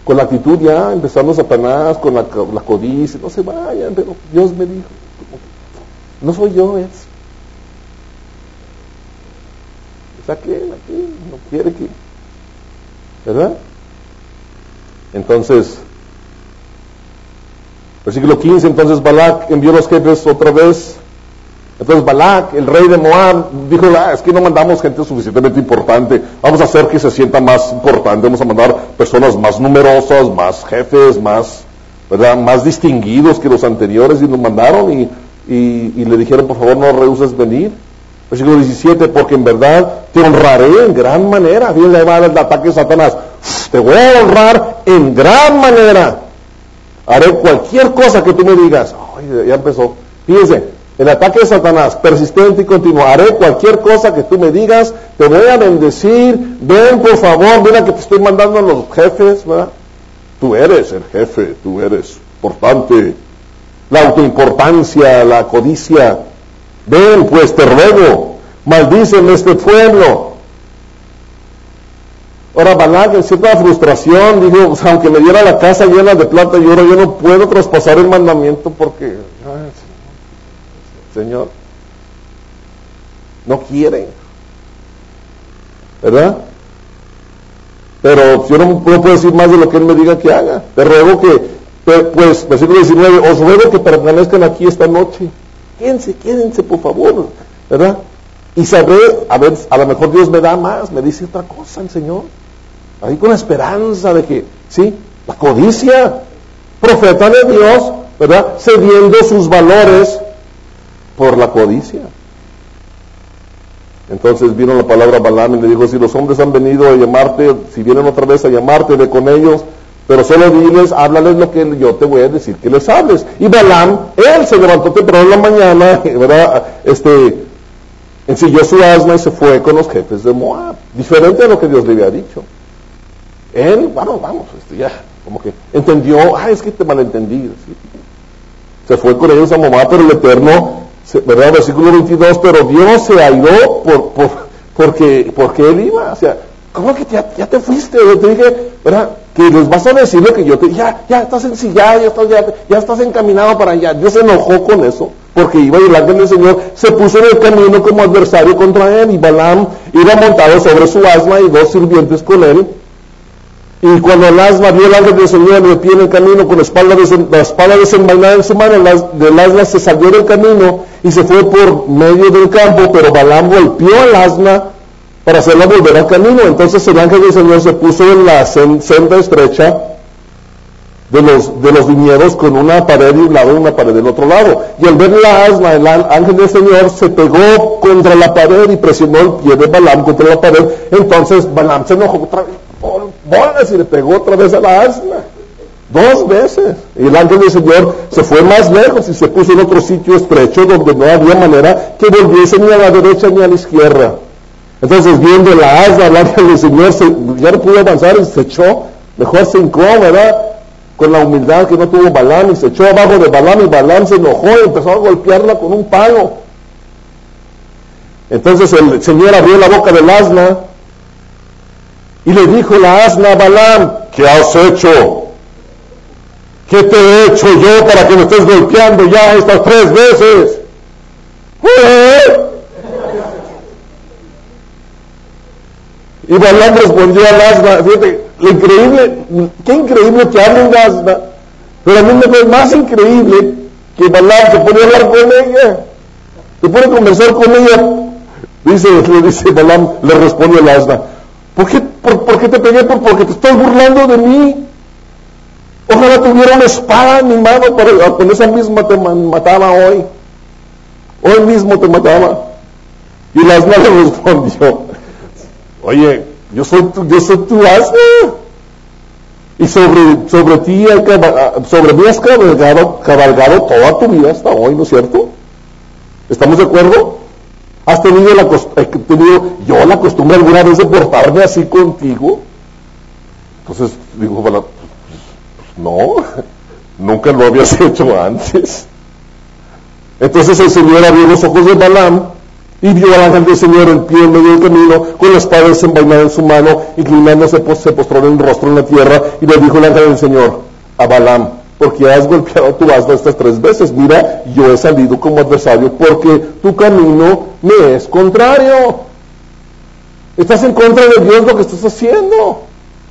con la actitud ya, empezando Satanás, con la codicia, no se vayan, pero Dios me dijo, no soy yo, es aquel aquí, no quiere que, ¿verdad? Entonces, versículo 15, entonces Balac envió los jefes otra vez. Entonces Balac, el rey de Moab, dijo, es que no mandamos gente suficientemente importante, vamos a hacer que se sienta más importante, vamos a mandar personas más numerosas, más jefes, más, ¿verdad?, más distinguidos que los anteriores, y nos mandaron y le dijeron, por favor, no rehuses venir. Versículo 17, porque en verdad te honraré en gran manera. Fíjense, ahí va el ataque de Satanás. Te voy a honrar en gran manera. Haré cualquier cosa que tú me digas. Ay, ya empezó. Fíjense, el ataque de Satanás, persistente y continuo. Haré cualquier cosa que tú me digas. Te voy a bendecir. Ven, por favor, mira que te estoy mandando a los jefes, ¿verdad? Tú eres el jefe, tú eres importante. La autoimportancia, la codicia. Ven, pues te ruego, maldíceme este pueblo. Ahora Balac, en cierta frustración, dijo, aunque me diera la casa llena de plata y oro, yo no puedo traspasar el mandamiento porque, Señor, no quiere, ¿verdad? Pero yo no puedo decir más de lo que Él me diga que haga. Te ruego que, pues, versículo 19, os ruego que permanezcan aquí esta noche. Quédense, por favor, ¿verdad? Y sabré, a lo mejor Dios me da más, me dice otra cosa el Señor. Ahí con la esperanza de que, sí, la codicia, profeta de Dios, ¿verdad? Cediendo sus valores por la codicia. Entonces vino la palabra a Balaam y le dijo, si los hombres han venido a llamarte, si vienen otra vez a llamarte, ve con ellos, pero solo diles, háblales lo que yo te voy a decir que les hables. Y Balaam, él se levantó temprano en la mañana, ¿verdad? Ensilló su asna y se fue con los jefes de Moab. Diferente a lo que Dios le había dicho. Él, vamos, ya, como que entendió, es que te malentendí. ¿Sí? Se fue con ellos a Moab, pero el Eterno, ¿verdad? Versículo 22, pero Dios se airó porque él iba, o sea, ¿cómo que ya te fuiste? Yo te dije, ¿verdad?, que les vas a decir lo que yo te dije, ya estás ensillado, ya estás encaminado para allá. Dios se enojó con eso, porque iba y el ángel del Señor se puso en el camino como adversario contra él, y Balaam iba montado sobre su asna y dos sirvientes con él. Y cuando el asna vio el ángel del Señor de pie en el camino con la espada desenvainada en su mano, del asna se salió del camino y se fue por medio del campo, pero Balaam golpeó al asna para hacerla volver al camino. Entonces el ángel del Señor se puso en la senda estrecha de los viñedos, con una pared de un lado y una pared del otro lado. Y al ver la asna, el ángel del Señor se pegó contra la pared y presionó el pie de Balaam contra la pared. Entonces Balaam se enojó otra vez, bolas, y le pegó otra vez a la asna. 2 veces. Y el ángel del Señor se fue más lejos y se puso en otro sitio estrecho donde no había manera que volviese ni a la derecha ni a la izquierda. Entonces, viendo la asna, el ángel del Señor ya no pudo avanzar y se echó, mejor se hincó, ¿verdad?, con la humildad que no tuvo Balaam, y se echó abajo de Balaam, y Balaam se enojó y empezó a golpearla con un palo. Entonces el Señor abrió la boca del asna y le dijo la asna a Balaam, ¿qué has hecho? ¿Qué te he hecho yo para que me estés golpeando ya estas 3 veces? Y Balaam respondió al asna, fíjate, qué increíble que hable un asna, pero a mí me fue más increíble que Balaam se pone a hablar con ella, se pone a conversar con ella. Le dice Balaam, le responde al asna, ¿por qué te pegué? Porque te estás burlando de mí. Ojalá tuviera una espada en mi mano, con esa misma te mataba hoy. Hoy mismo te mataba. Y el asna le respondió, oye, yo soy tu asna, y sobre ti, sobre mí has cabalgado toda tu vida hasta hoy, ¿no es cierto? ¿Estamos de acuerdo? ¿Has tenido yo la costumbre alguna vez de portarme así contigo? Entonces digo, pues no, nunca lo habías hecho antes. Entonces el Señor abrió los ojos de Balaam Y vio al ángel del Señor en pie en medio del camino, con la espada desenvainada en su mano, inclinándose se postró en el rostro en la tierra, y le dijo el ángel del Señor a Balaam: porque has golpeado tu asno estas 3 veces, mira, yo he salido como adversario, porque tu camino me es contrario. Estás en contra de Dios lo que estás haciendo.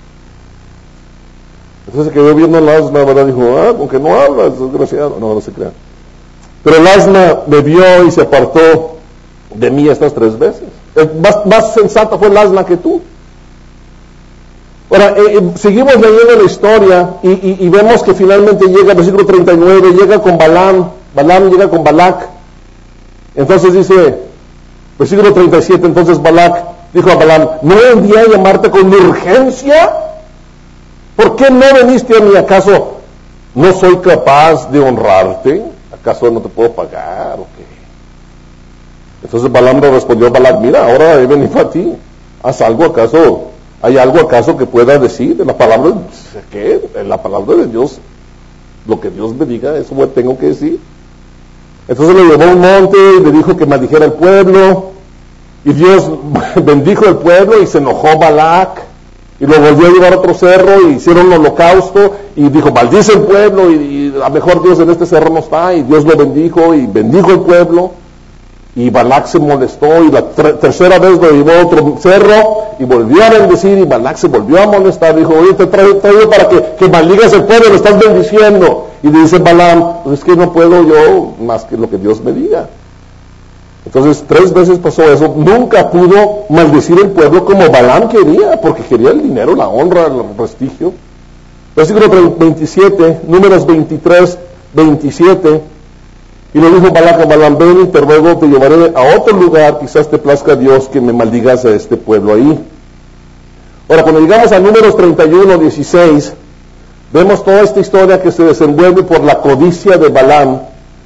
Entonces se quedó viendo el asna, ¿verdad? Dijo: con que no hablas, desgraciado. No se crea. Pero el asna me vio y se apartó de mí estas 3 veces. Más sensata fue el asna que tú. Ahora, seguimos leyendo la historia y vemos que finalmente llega el versículo 39, llega con Balaam llega con Balac. Entonces dice, versículo 37, entonces Balac dijo a Balaam: ¿no envié a llamarte con urgencia? ¿Por qué no viniste a mí? ¿Acaso no soy capaz de honrarte? ¿Acaso no te puedo pagar o qué? Entonces Balaam le respondió a Balac: mira, ahora he venido a ti. ¿Haz algo acaso? ¿Hay algo acaso que pueda decir? La palabra, ¿qué? La palabra de Dios, lo que Dios me diga, eso tengo que decir. Entonces le llevó a un monte y le dijo que maldijera el pueblo. Y Dios bendijo el pueblo y se enojó Balac. Y lo volvió a llevar a otro cerro y hicieron un holocausto. Y dijo: maldice el pueblo y a lo mejor Dios en este cerro no está. Y Dios lo bendijo y bendijo el pueblo. Y Balac se molestó y la tercera vez lo llevó a otro cerro y volvió a bendecir, y Balac se volvió a molestar. Dijo: oye, te traigo para que maldigas el pueblo, lo estás bendiciendo. Y le dice Balaam: pues es que no puedo yo más que lo que Dios me diga. Entonces 3 veces pasó eso. Nunca pudo maldecir el pueblo como Balaam quería, porque quería el dinero, la honra, el prestigio. Versículo 27, Números 23, 27. Y le dijo Balac a Balaam: ven y te ruego, te llevaré a otro lugar, quizás te plazca a Dios que me maldigas a este pueblo ahí. Ahora, cuando llegamos a Números 31, 16, vemos toda esta historia que se desenvuelve por la codicia de Balaam.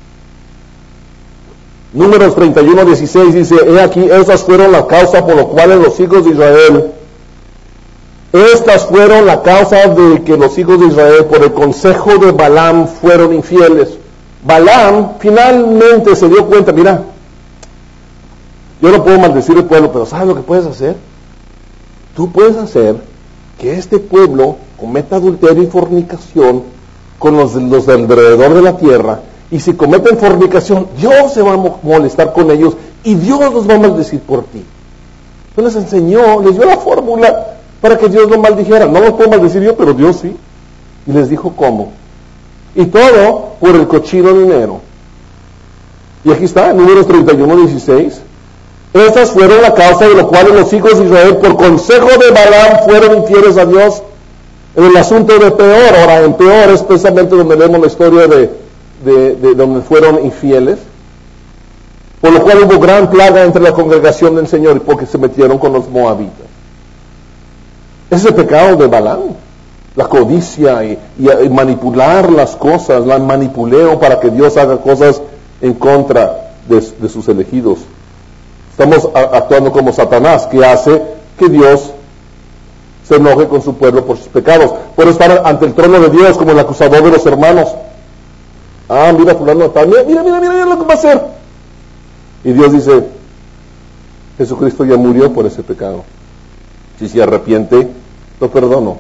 Números 31, 16 dice: he aquí, estas fueron la causa por la cual los hijos de Israel, estas fueron la causa de que los hijos de Israel, por el consejo de Balaam, fueron infieles. Balaam finalmente se dio cuenta: mira, yo no puedo maldecir el pueblo, pero ¿sabes lo que puedes hacer? Tú puedes hacer que este pueblo cometa adulterio y fornicación con los de alrededor de la tierra, y si cometen fornicación, Dios se va a molestar con ellos y Dios los va a maldecir por ti. Entonces les enseñó, les dio la fórmula para que Dios lo maldijera. No lo puedo maldecir yo, pero Dios sí. Y les dijo cómo. Y todo por el cochino dinero. Y aquí está, en Números 31, 16. Estas fueron la causa de lo cual los hijos de Israel, por consejo de Balaam, fueron infieles a Dios en el asunto de Peor. Ahora, en Peor es precisamente donde vemos la historia de donde fueron infieles. Por lo cual hubo gran plaga entre la congregación del Señor, porque se metieron con los moabitas. Ese es el pecado de Balaam. La codicia y manipular las cosas, la manipuleo para que Dios haga cosas en contra de sus elegidos. Estamos actuando como Satanás, que hace que Dios se enoje con su pueblo por sus pecados, por estar ante el trono de Dios como el acusador de los hermanos. Mira fulano tal, mira lo que va a hacer. Y Dios dice: Jesucristo ya murió por ese pecado. Si se arrepiente, lo perdono.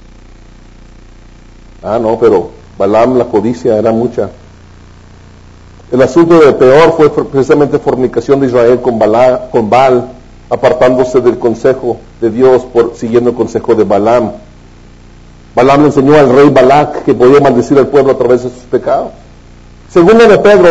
No, pero Balaam, la codicia era mucha. El asunto de Peor fue precisamente fornicación de Israel con Baal, apartándose del consejo de Dios, siguiendo el consejo de Balaam. Balaam le enseñó al rey Balac que podía maldecir al pueblo a través de sus pecados. Segunda de Pedro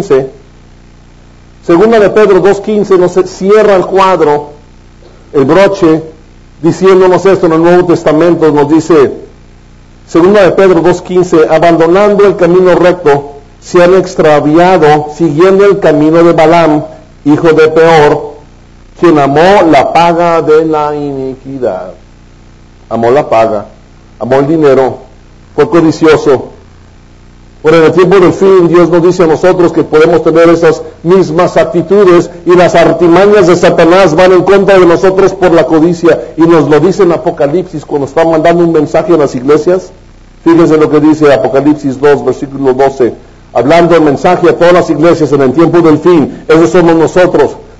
2.15 nos cierra el cuadro, el broche, diciéndonos esto en el Nuevo Testamento. Nos dice, segunda de Pedro 2.15, abandonando el camino recto, se han extraviado siguiendo el camino de Balaam, hijo de Peor, quien amó la paga de la iniquidad. Amó la paga, amó el dinero, fue codicioso. Por en el tiempo del fin, Dios nos dice a nosotros que podemos tener esas mismas actitudes, y las artimañas de Satanás van en contra de nosotros por la codicia, y nos lo dice en Apocalipsis cuando está mandando un mensaje a las iglesias. Fíjense lo que dice Apocalipsis 2, versículo 12, hablando el mensaje a todas las iglesias en el tiempo del fin. Esos somos nosotros.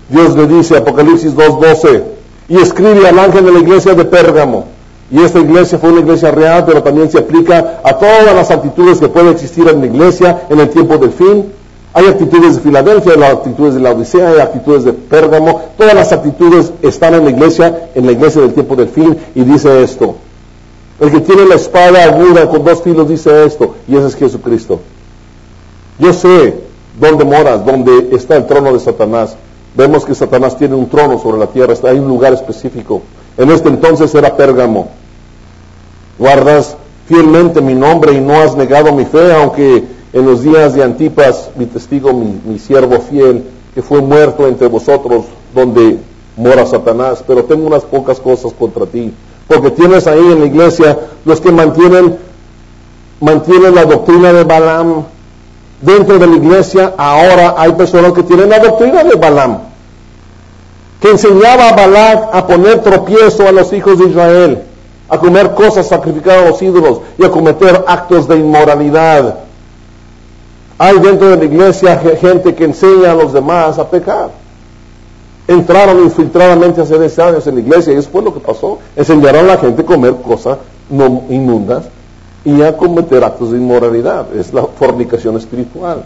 Dios le dice, Apocalipsis 2:12, y escribe al ángel de la iglesia de Pérgamo. Y esta iglesia fue una iglesia real, pero también se aplica a todas las actitudes que pueden existir en la iglesia en el tiempo del fin. Hay actitudes de Filadelfia, hay actitudes de la Odisea, hay actitudes de Pérgamo. Todas las actitudes están en la iglesia del tiempo del fin. Y dice esto, el que tiene la espada aguda con 2 filos dice esto, y ese es Jesucristo. Yo sé dónde moras, dónde está el trono de Satanás. Vemos que Satanás tiene un trono sobre la tierra, hay un lugar específico. En este entonces era Pérgamo. Guardas fielmente mi nombre y no has negado mi fe, aunque en los días de Antipas, mi testigo, mi siervo fiel, que fue muerto entre vosotros, donde mora Satanás. Pero tengo unas pocas cosas contra ti, porque tienes ahí en la iglesia los que mantienen la doctrina de Balaam. Dentro de la iglesia ahora hay personas que tienen la doctrina de Balaam, que enseñaba a Balac a poner tropiezo a los hijos de Israel, a comer cosas sacrificadas a los ídolos y a cometer actos de inmoralidad. Hay dentro de la iglesia gente que enseña a los demás a pecar. Entraron infiltradamente hace 10 años en la iglesia y eso fue lo que pasó. Enseñaron a la gente a comer cosas no inmundas y a cometer actos de inmoralidad. Es la fornicación espiritual.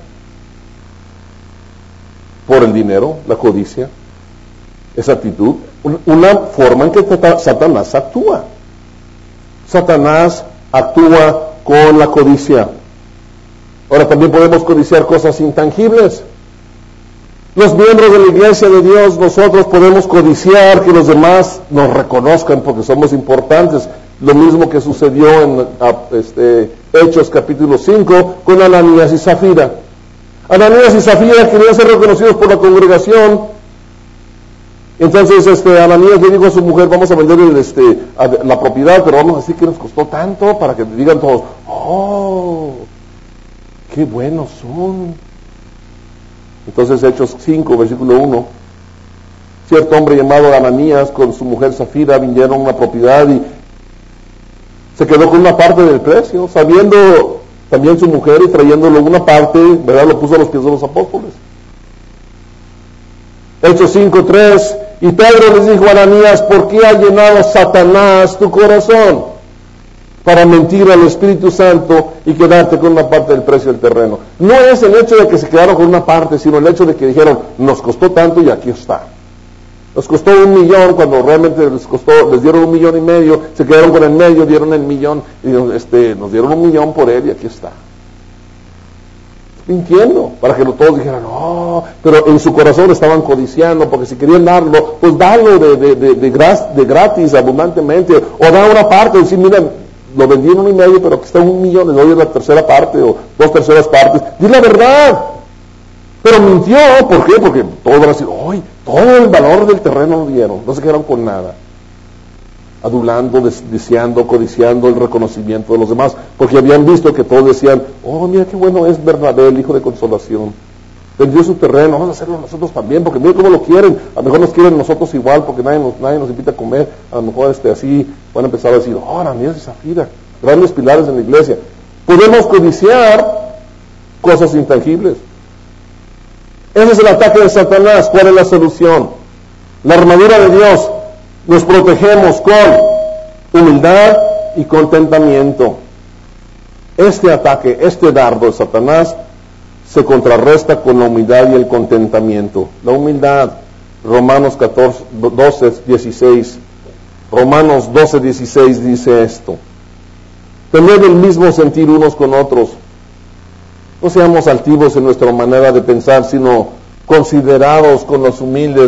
Por el dinero, la codicia, esa actitud, una forma en que Satanás actúa. Satanás actúa con la codicia. Ahora también podemos codiciar cosas intangibles. Los miembros de la iglesia de Dios, nosotros podemos codiciar que los demás nos reconozcan porque somos importantes. Lo mismo que sucedió en Hechos capítulo 5 con Ananías y Zafira. Ananías y Zafira querían ser reconocidos por la congregación. Entonces Ananías le dijo a su mujer, vamos a vender la propiedad, pero vamos a decir que nos costó tanto para que digan todos, ¡oh! ¡Qué buenos son! Entonces Hechos 5, versículo 1, cierto hombre llamado Ananías con su mujer Zafira vendieron una propiedad y se quedó con una parte del precio, sabiendo también su mujer y trayéndolo una parte, ¿verdad? Lo puso a los pies de los apóstoles. Hechos 5:3, y Pedro les dijo a Ananías, ¿por qué ha llenado Satanás tu corazón para mentir al Espíritu Santo y quedarte con una parte del precio del terreno? No es el hecho de que se quedaron con una parte, sino el hecho de que dijeron, nos costó tanto y aquí está. Nos costó 1 millón, cuando realmente les dieron 1,5 millones, se quedaron con el medio, dieron el millón, y nos dieron 1 millón por él y aquí está. Mintiendo, para que todos dijeran, no, pero en su corazón estaban codiciando, porque si querían darlo, pues dalo de gratis, abundantemente, o da una parte, y decir, mira, lo vendí en 1,5, pero aquí está 1 millón, le doy la tercera parte, o 2/3 partes, di la verdad. Pero mintió, ¿por qué? Porque todos van a decir, ¡ay! Todo el valor del terreno lo dieron, no se quedaron con nada. Adulando, deseando, codiciando el reconocimiento de los demás, porque habían visto que todos decían, oh, mira qué bueno es Bernabé, el hijo de consolación. Vendió su terreno, vamos a hacerlo nosotros también, porque mira cómo lo quieren. A lo mejor nos quieren nosotros igual, porque nadie nos invita a comer. A lo mejor así van a empezar a decir, oh, Ananías y Zafira, grandes pilares en la iglesia. Podemos codiciar cosas intangibles. Ese es el ataque de Satanás. ¿Cuál es la solución? La armadura de Dios. Nos protegemos con humildad y contentamiento. Este ataque, este dardo de Satanás se contrarresta con la humildad y el contentamiento. La humildad, Romanos 12:16. Romanos 12:16 dice esto. Tened el mismo sentir unos con otros. No seamos altivos en nuestra manera de pensar, sino considerados con los humildes.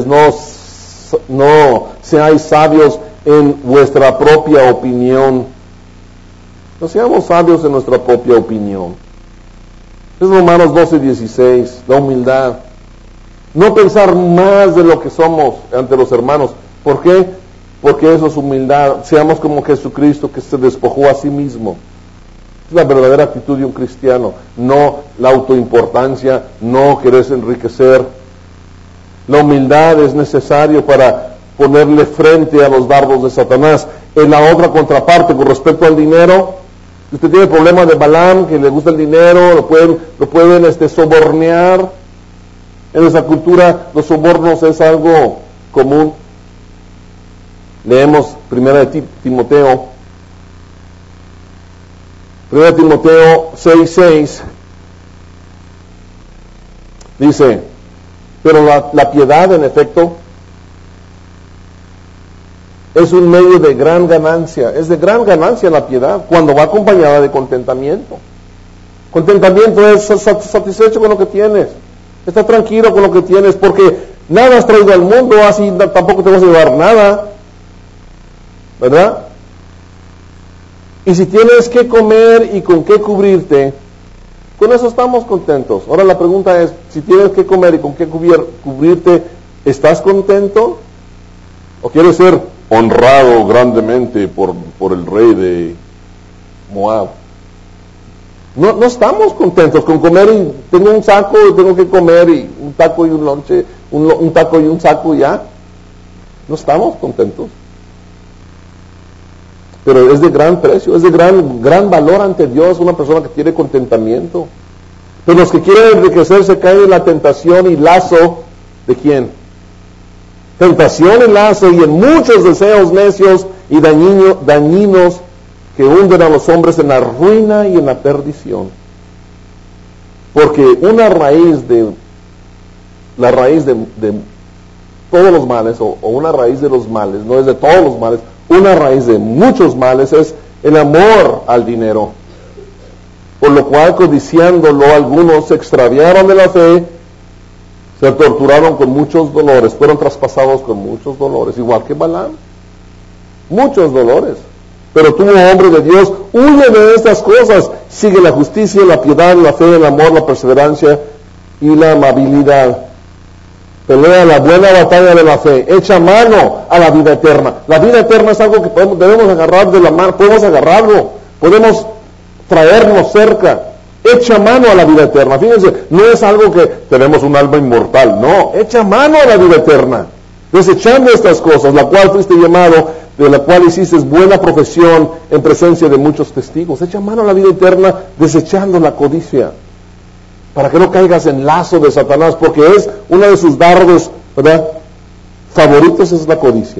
No seáis sabios en vuestra propia opinión. No seamos sabios en nuestra propia opinión. Es Romanos 12:16, la humildad. No pensar más de lo que somos ante los hermanos. ¿Por qué? Porque eso es humildad. Seamos como Jesucristo, que se despojó a sí mismo. Es la verdadera actitud de un cristiano, no la autoimportancia, no quererse enriquecer. La humildad es necesario para ponerle frente a los dardos de Satanás. En la otra contraparte, con respecto al dinero, si usted tiene problemas de Balaam, que le gusta el dinero, lo pueden sobornear. En nuestra cultura los sobornos es algo común. Leemos 1 Timoteo 6:6. Dice, pero la piedad, en efecto, es un medio de gran ganancia. Es de gran ganancia la piedad cuando va acompañada de contentamiento. Contentamiento es estar satisfecho con lo que tienes. Estar tranquilo con lo que tienes, porque nada has traído al mundo, así tampoco te vas a llevar nada. ¿Verdad? Y si tienes que comer y con qué cubrirte, con eso estamos contentos. Ahora la pregunta es, si tienes que comer y con qué cubrirte, ¿estás contento? ¿O quieres ser honrado grandemente por el rey de Moab? No estamos contentos con comer y tengo un saco y tengo que comer y un taco y un lonche, un taco y un saco y ya. No estamos contentos. Pero es de gran precio, es de gran valor ante Dios una persona que tiene contentamiento. Pero los que quieren enriquecerse caen en la tentación y lazo ¿de quién? Tentación y lazo y en muchos deseos necios y dañinos que hunden a los hombres en la ruina y en la perdición. Porque la raíz de todos los males, o una raíz de los males, no es de todos los males, una raíz de muchos males es el amor al dinero. Por lo cual, codiciándolo, algunos se extraviaron de la fe, se torturaron con muchos dolores, fueron traspasados con muchos dolores, igual que Balaam. Muchos dolores. Pero tú, hombre de Dios, huye de estas cosas, sigue la justicia, la piedad, la fe, el amor, la perseverancia y la amabilidad. Pelea la buena batalla de la fe, echa mano a la vida eterna. La vida eterna es algo que debemos agarrar de la mano, podemos agarrarlo, podemos traernos cerca. Echa mano a la vida eterna. Fíjense, no es algo que tenemos un alma inmortal, no, echa mano a la vida eterna. Desechando estas cosas, la cual fuiste llamado, de la cual hiciste buena profesión en presencia de muchos testigos. Echa mano a la vida eterna, desechando la codicia, para que no caigas en lazo de Satanás, porque es uno de sus dardos, ¿verdad?, favoritos, es la codicia.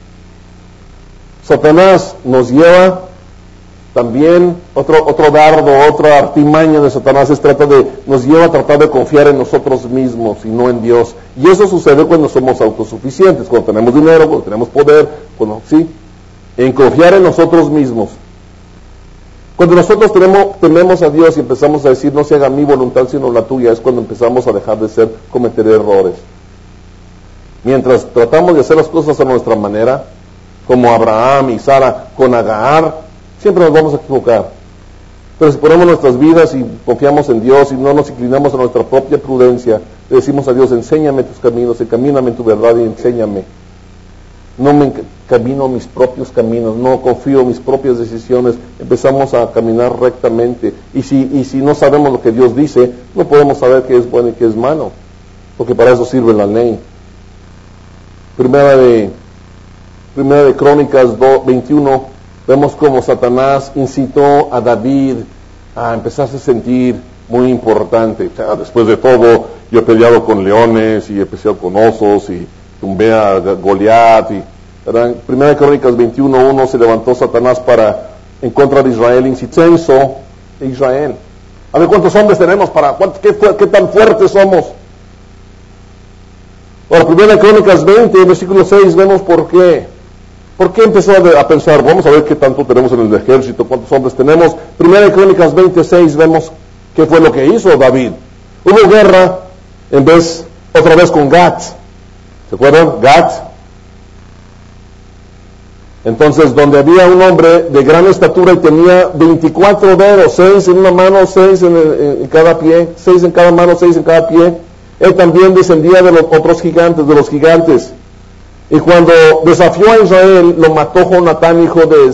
Satanás nos lleva también, otro dardo, otra artimaña de Satanás nos lleva a tratar de confiar en nosotros mismos y no en Dios. Y eso sucede cuando somos autosuficientes, cuando tenemos dinero, cuando tenemos poder, en confiar en nosotros mismos. Cuando nosotros tememos a Dios y empezamos a decir, no se haga mi voluntad sino la tuya, es cuando empezamos a dejar de cometer errores. Mientras tratamos de hacer las cosas a nuestra manera, como Abraham y Sara con Agar, siempre nos vamos a equivocar. Pero si ponemos nuestras vidas y confiamos en Dios y no nos inclinamos a nuestra propia prudencia, le decimos a Dios, enséñame tus caminos, encamíname en tu verdad y enséñame. No me camino mis propios caminos, no confío en mis propias decisiones, empezamos a caminar rectamente. Y si no sabemos lo que Dios dice, no podemos saber qué es bueno y qué es malo, porque para eso sirve la ley. Primera de Crónicas 21, vemos cómo Satanás incitó a David a empezarse a sentir muy importante. Después de todo, yo he peleado con leones y he peleado con osos y tumbé a Goliat. Primera de Crónicas 21:1 se levantó Satanás en contra de Israel, incienso de Israel. A ver cuántos hombres tenemos qué tan fuertes somos. Ahora, Primera de Crónicas 20, versículo 6, vemos por qué. ¿Por qué empezó a pensar? Vamos a ver qué tanto tenemos en el ejército, cuántos hombres tenemos. Primera de Crónicas 26, vemos qué fue lo que hizo David. Hubo guerra otra vez con Gat. ¿Se acuerdan? Gat. Entonces, donde había un hombre de gran estatura y tenía 24 dedos, 6 en una mano, 6 en cada pie, 6 en cada mano, 6 en cada pie. Él también descendía de los otros gigantes, de los gigantes. Y cuando desafió a Israel, lo mató Jonatán, hijo de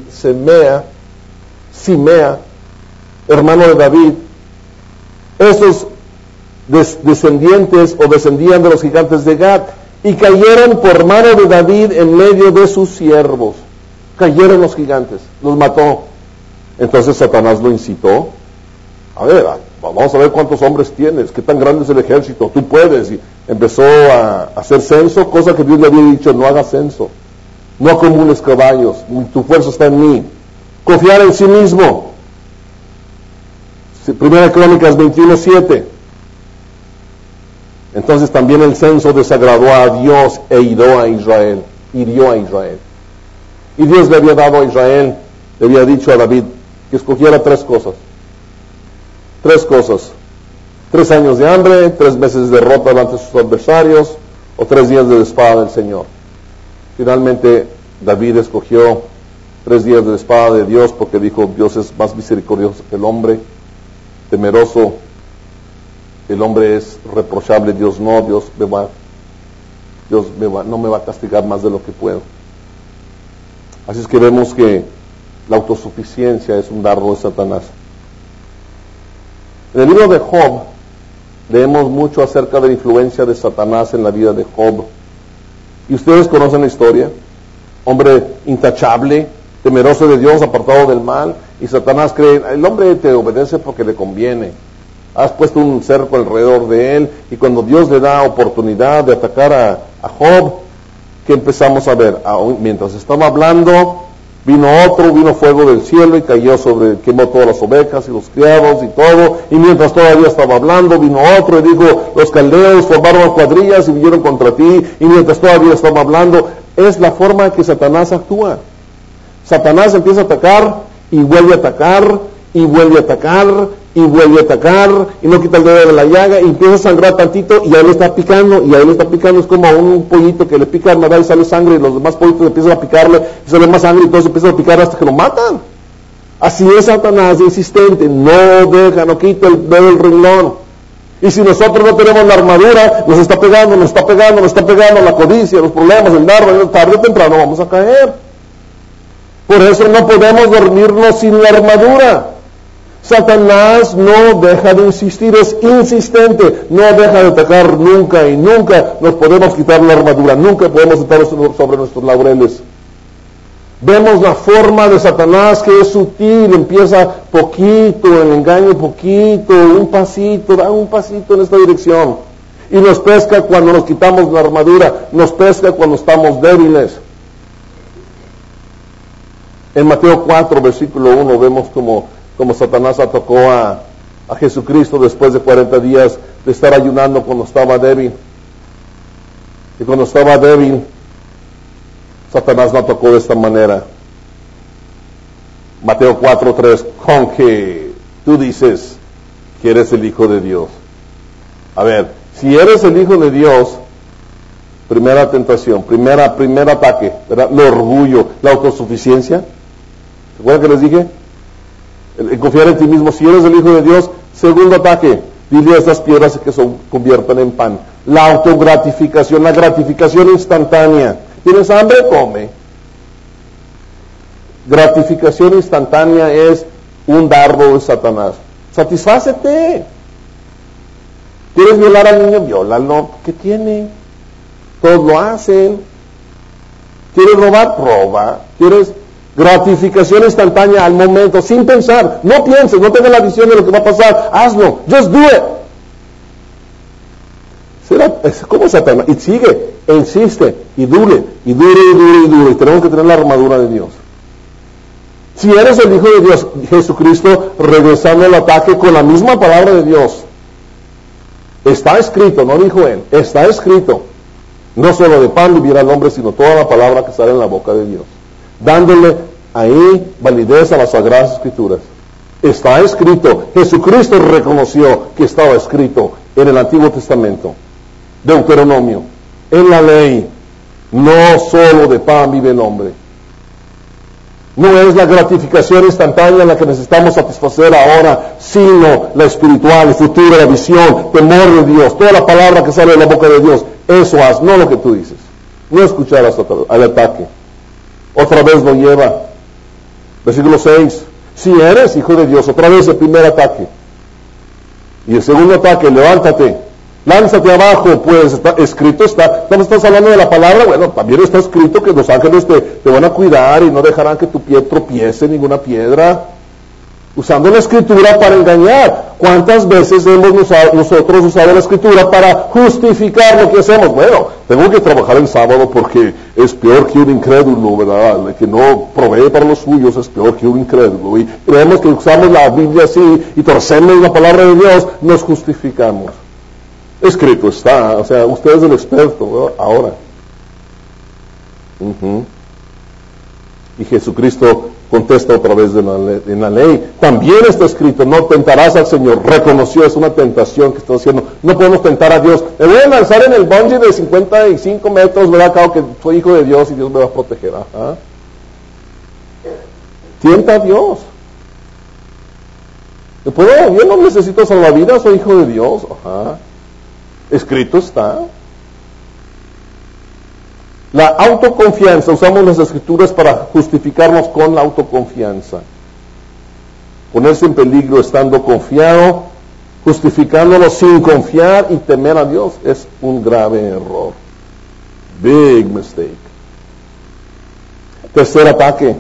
Simea, hermano de David. Estos descendían de los gigantes de Gat, y cayeron por mano de David en medio de sus siervos. Cayeron los gigantes, los mató. Entonces Satanás lo incitó. A ver, vamos a ver cuántos hombres tienes, qué tan grande es el ejército, tú puedes. Y empezó a hacer censo, cosa que Dios le había dicho, no hagas censo, no acumules caballos, tu fuerza está en mí. Confiar en sí mismo. Primera Crónicas 21:7. Entonces también el censo desagradó a Dios e hirió a Israel. Y Dios le había dado a Israel, le había dicho a David que escogiera tres cosas. 3 años de hambre, 3 meses de derrota ante sus adversarios, o 3 días de espada del Señor. Finalmente David escogió 3 días de espada de Dios, porque dijo, Dios es más misericordioso que el hombre, temeroso. El hombre es reprochable, Dios no, no me va a castigar más de lo que puedo. Así es que vemos que la autosuficiencia es un dardo de Satanás. En el libro de Job leemos mucho acerca de la influencia de Satanás en la vida de Job. Y ustedes conocen la historia. Hombre intachable, temeroso de Dios, apartado del mal, y Satanás cree, el hombre te obedece porque le conviene. Has puesto un cerco alrededor de él, y cuando Dios le da oportunidad de atacar a Job, ¿qué empezamos a ver? Mientras estaba hablando, vino fuego del cielo y quemó todas las ovejas y los criados y todo, y mientras todavía estaba hablando, vino otro y dijo, los caldeos formaron cuadrillas y vinieron contra ti, y mientras todavía estaba hablando. Es la forma en que Satanás actúa. Satanás empieza a atacar, y vuelve a atacar, y vuelve a atacar, y vuelve a atacar, y no quita el dedo de la llaga, y empieza a sangrar tantito, y ahí le está picando, es como a un pollito que le pica nada y sale sangre, y los demás pollitos empiezan a picarle, y sale más sangre, y todos empiezan a picar hasta que lo matan. Así es Satanás, insistente, no quita el dedo del renglón. Y si nosotros no tenemos la armadura, nos está pegando, la codicia, los problemas, el dardo, tarde o temprano vamos a caer. Por eso no podemos dormirnos sin la armadura. Satanás no deja de insistir, es insistente, no deja de atacar nunca, y nunca nos podemos quitar la armadura, nunca podemos estar sobre nuestros laureles. Vemos la forma de Satanás, que es sutil, empieza poquito, el engaño poquito, da un pasito en esta dirección, y nos pesca cuando nos quitamos la armadura, nos pesca cuando estamos débiles. En Mateo 4, versículo 1, vemos como Satanás atacó a Jesucristo después de 40 días de estar ayunando cuando estaba débil. Y cuando estaba débil, Satanás lo atacó de esta manera. Mateo 4:3, con que tú dices que eres el Hijo de Dios. A ver, si eres el Hijo de Dios, primera tentación, primer ataque, ¿verdad? El orgullo, la autosuficiencia. ¿Se acuerdan que les dije? El confiar en ti mismo. Si eres el Hijo de Dios, segundo ataque, dile a estas piedras que se conviertan en pan. La autogratificación, la gratificación instantánea. ¿Tienes hambre? Come. Gratificación instantánea es un dardo de Satanás. Satisfácete. ¿Quieres violar al niño? Viólalo. ¿Qué tiene? Todos lo hacen. ¿Quieres robar? Roba. ¿Quieres gratificación instantánea al momento, sin pensar? No pienses, no tengas la visión de lo que va a pasar. Hazlo. Just do it. Es como Satanás. Y sigue, e insiste, y dure. Y tenemos que tener la armadura de Dios. Si eres el Hijo de Dios, Jesucristo, regresando al ataque con la misma palabra de Dios. Está escrito, no dijo él, está escrito. No solo de pan vivirá el hombre, sino toda la palabra que sale en la boca de Dios. Dándole ahí validez a las Sagradas Escrituras. Está escrito. Jesucristo reconoció que estaba escrito en el Antiguo Testamento. Deuteronomio, en la ley, no solo de pan vive el hombre. No es la gratificación instantánea la que necesitamos satisfacer ahora, sino la espiritual, la futura, la visión, temor de Dios, toda la palabra que sale de la boca de Dios. Eso haz, no lo que tú dices. No escuchar al ataque. Otra vez lo lleva. Versículo 6. Si eres Hijo de Dios, otra vez el primer ataque. Y el segundo ataque, levántate. Lánzate abajo, pues escrito está. ¿No estás hablando de la palabra? Bueno, también está escrito que los ángeles te van a cuidar y no dejarán que tu pie tropiece en ninguna piedra. usando la Escritura para engañar. ¿Cuántas veces hemos nosotros usado la Escritura para justificar lo que hacemos? Bueno, tengo que trabajar el sábado porque es peor que un incrédulo, ¿verdad? El que no provee para los suyos es peor que un incrédulo. Y vemos que usamos la Biblia así y torcemos la palabra de Dios, nos justificamos. Escrito está, o sea, usted es el experto, ¿verdad? Ahora. Y Jesucristo contesta otra vez en la ley. También está escrito, no tentarás al Señor. Reconoció, es una tentación que está haciendo. No podemos tentar a Dios. Me voy a lanzar en el bungee de 55 metros, ¿verdad? Claro que soy hijo de Dios y Dios me va a proteger. Ajá. Tienta a Dios. Yo no necesito salvavidas, soy hijo de Dios. Ajá. Escrito está. La autoconfianza, usamos las Escrituras para justificarnos con la autoconfianza. Ponerse en peligro estando confiado, justificándolo sin confiar y temer a Dios es un grave error. Big mistake. Tercer ataque.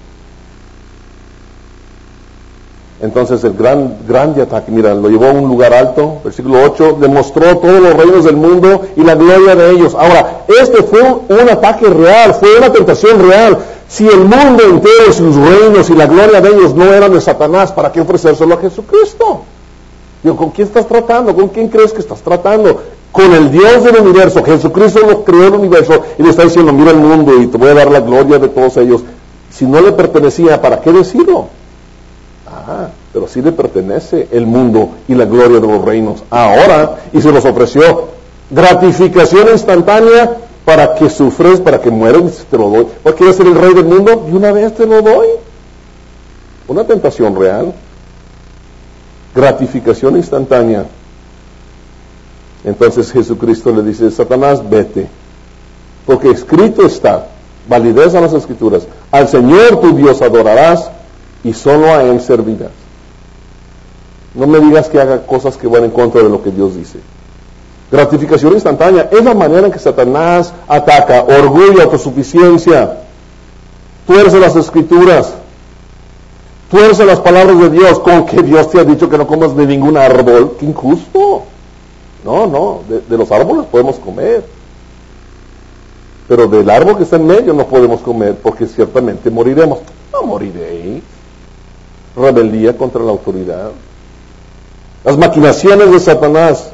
Entonces el grande ataque, mira, lo llevó a un lugar alto, versículo 8, demostró todos los reinos del mundo y la gloria de ellos. Ahora, este fue un ataque real, fue una tentación real. Si el mundo entero, sus reinos y la gloria de ellos no eran de Satanás, ¿para qué ofrecérselo a Jesucristo? Digo, ¿con quién estás tratando? ¿Con quién crees que estás tratando? Con el Dios del universo. Jesucristo lo creó el universo y le está diciendo, mira el mundo y te voy a dar la gloria de todos ellos. Si no le pertenecía, ¿para qué decirlo? Pero sí le pertenece el mundo y la gloria de los reinos ahora, y se los ofreció gratificación instantánea para que sufres, para que mueras, y te lo doy. ¿O quieres ser el rey del mundo? Y una vez te lo doy. Una tentación real. Gratificación instantánea. Entonces Jesucristo le dice, Satanás, vete, porque escrito está, validez a las Escrituras, al Señor tu Dios adorarás y solo a Él servirás. No me digas que haga cosas que van en contra de lo que Dios dice. Gratificación instantánea es la manera en que Satanás ataca. Orgullo, autosuficiencia, tuerce las Escrituras, tuerce las palabras de Dios. Con que Dios te ha dicho que no comas de ningún árbol. ¡Qué injusto! No, de los árboles podemos comer, pero del árbol que está en medio no podemos comer porque ciertamente moriremos. No moriréis. Rebeldía contra la autoridad. Las maquinaciones de Satanás.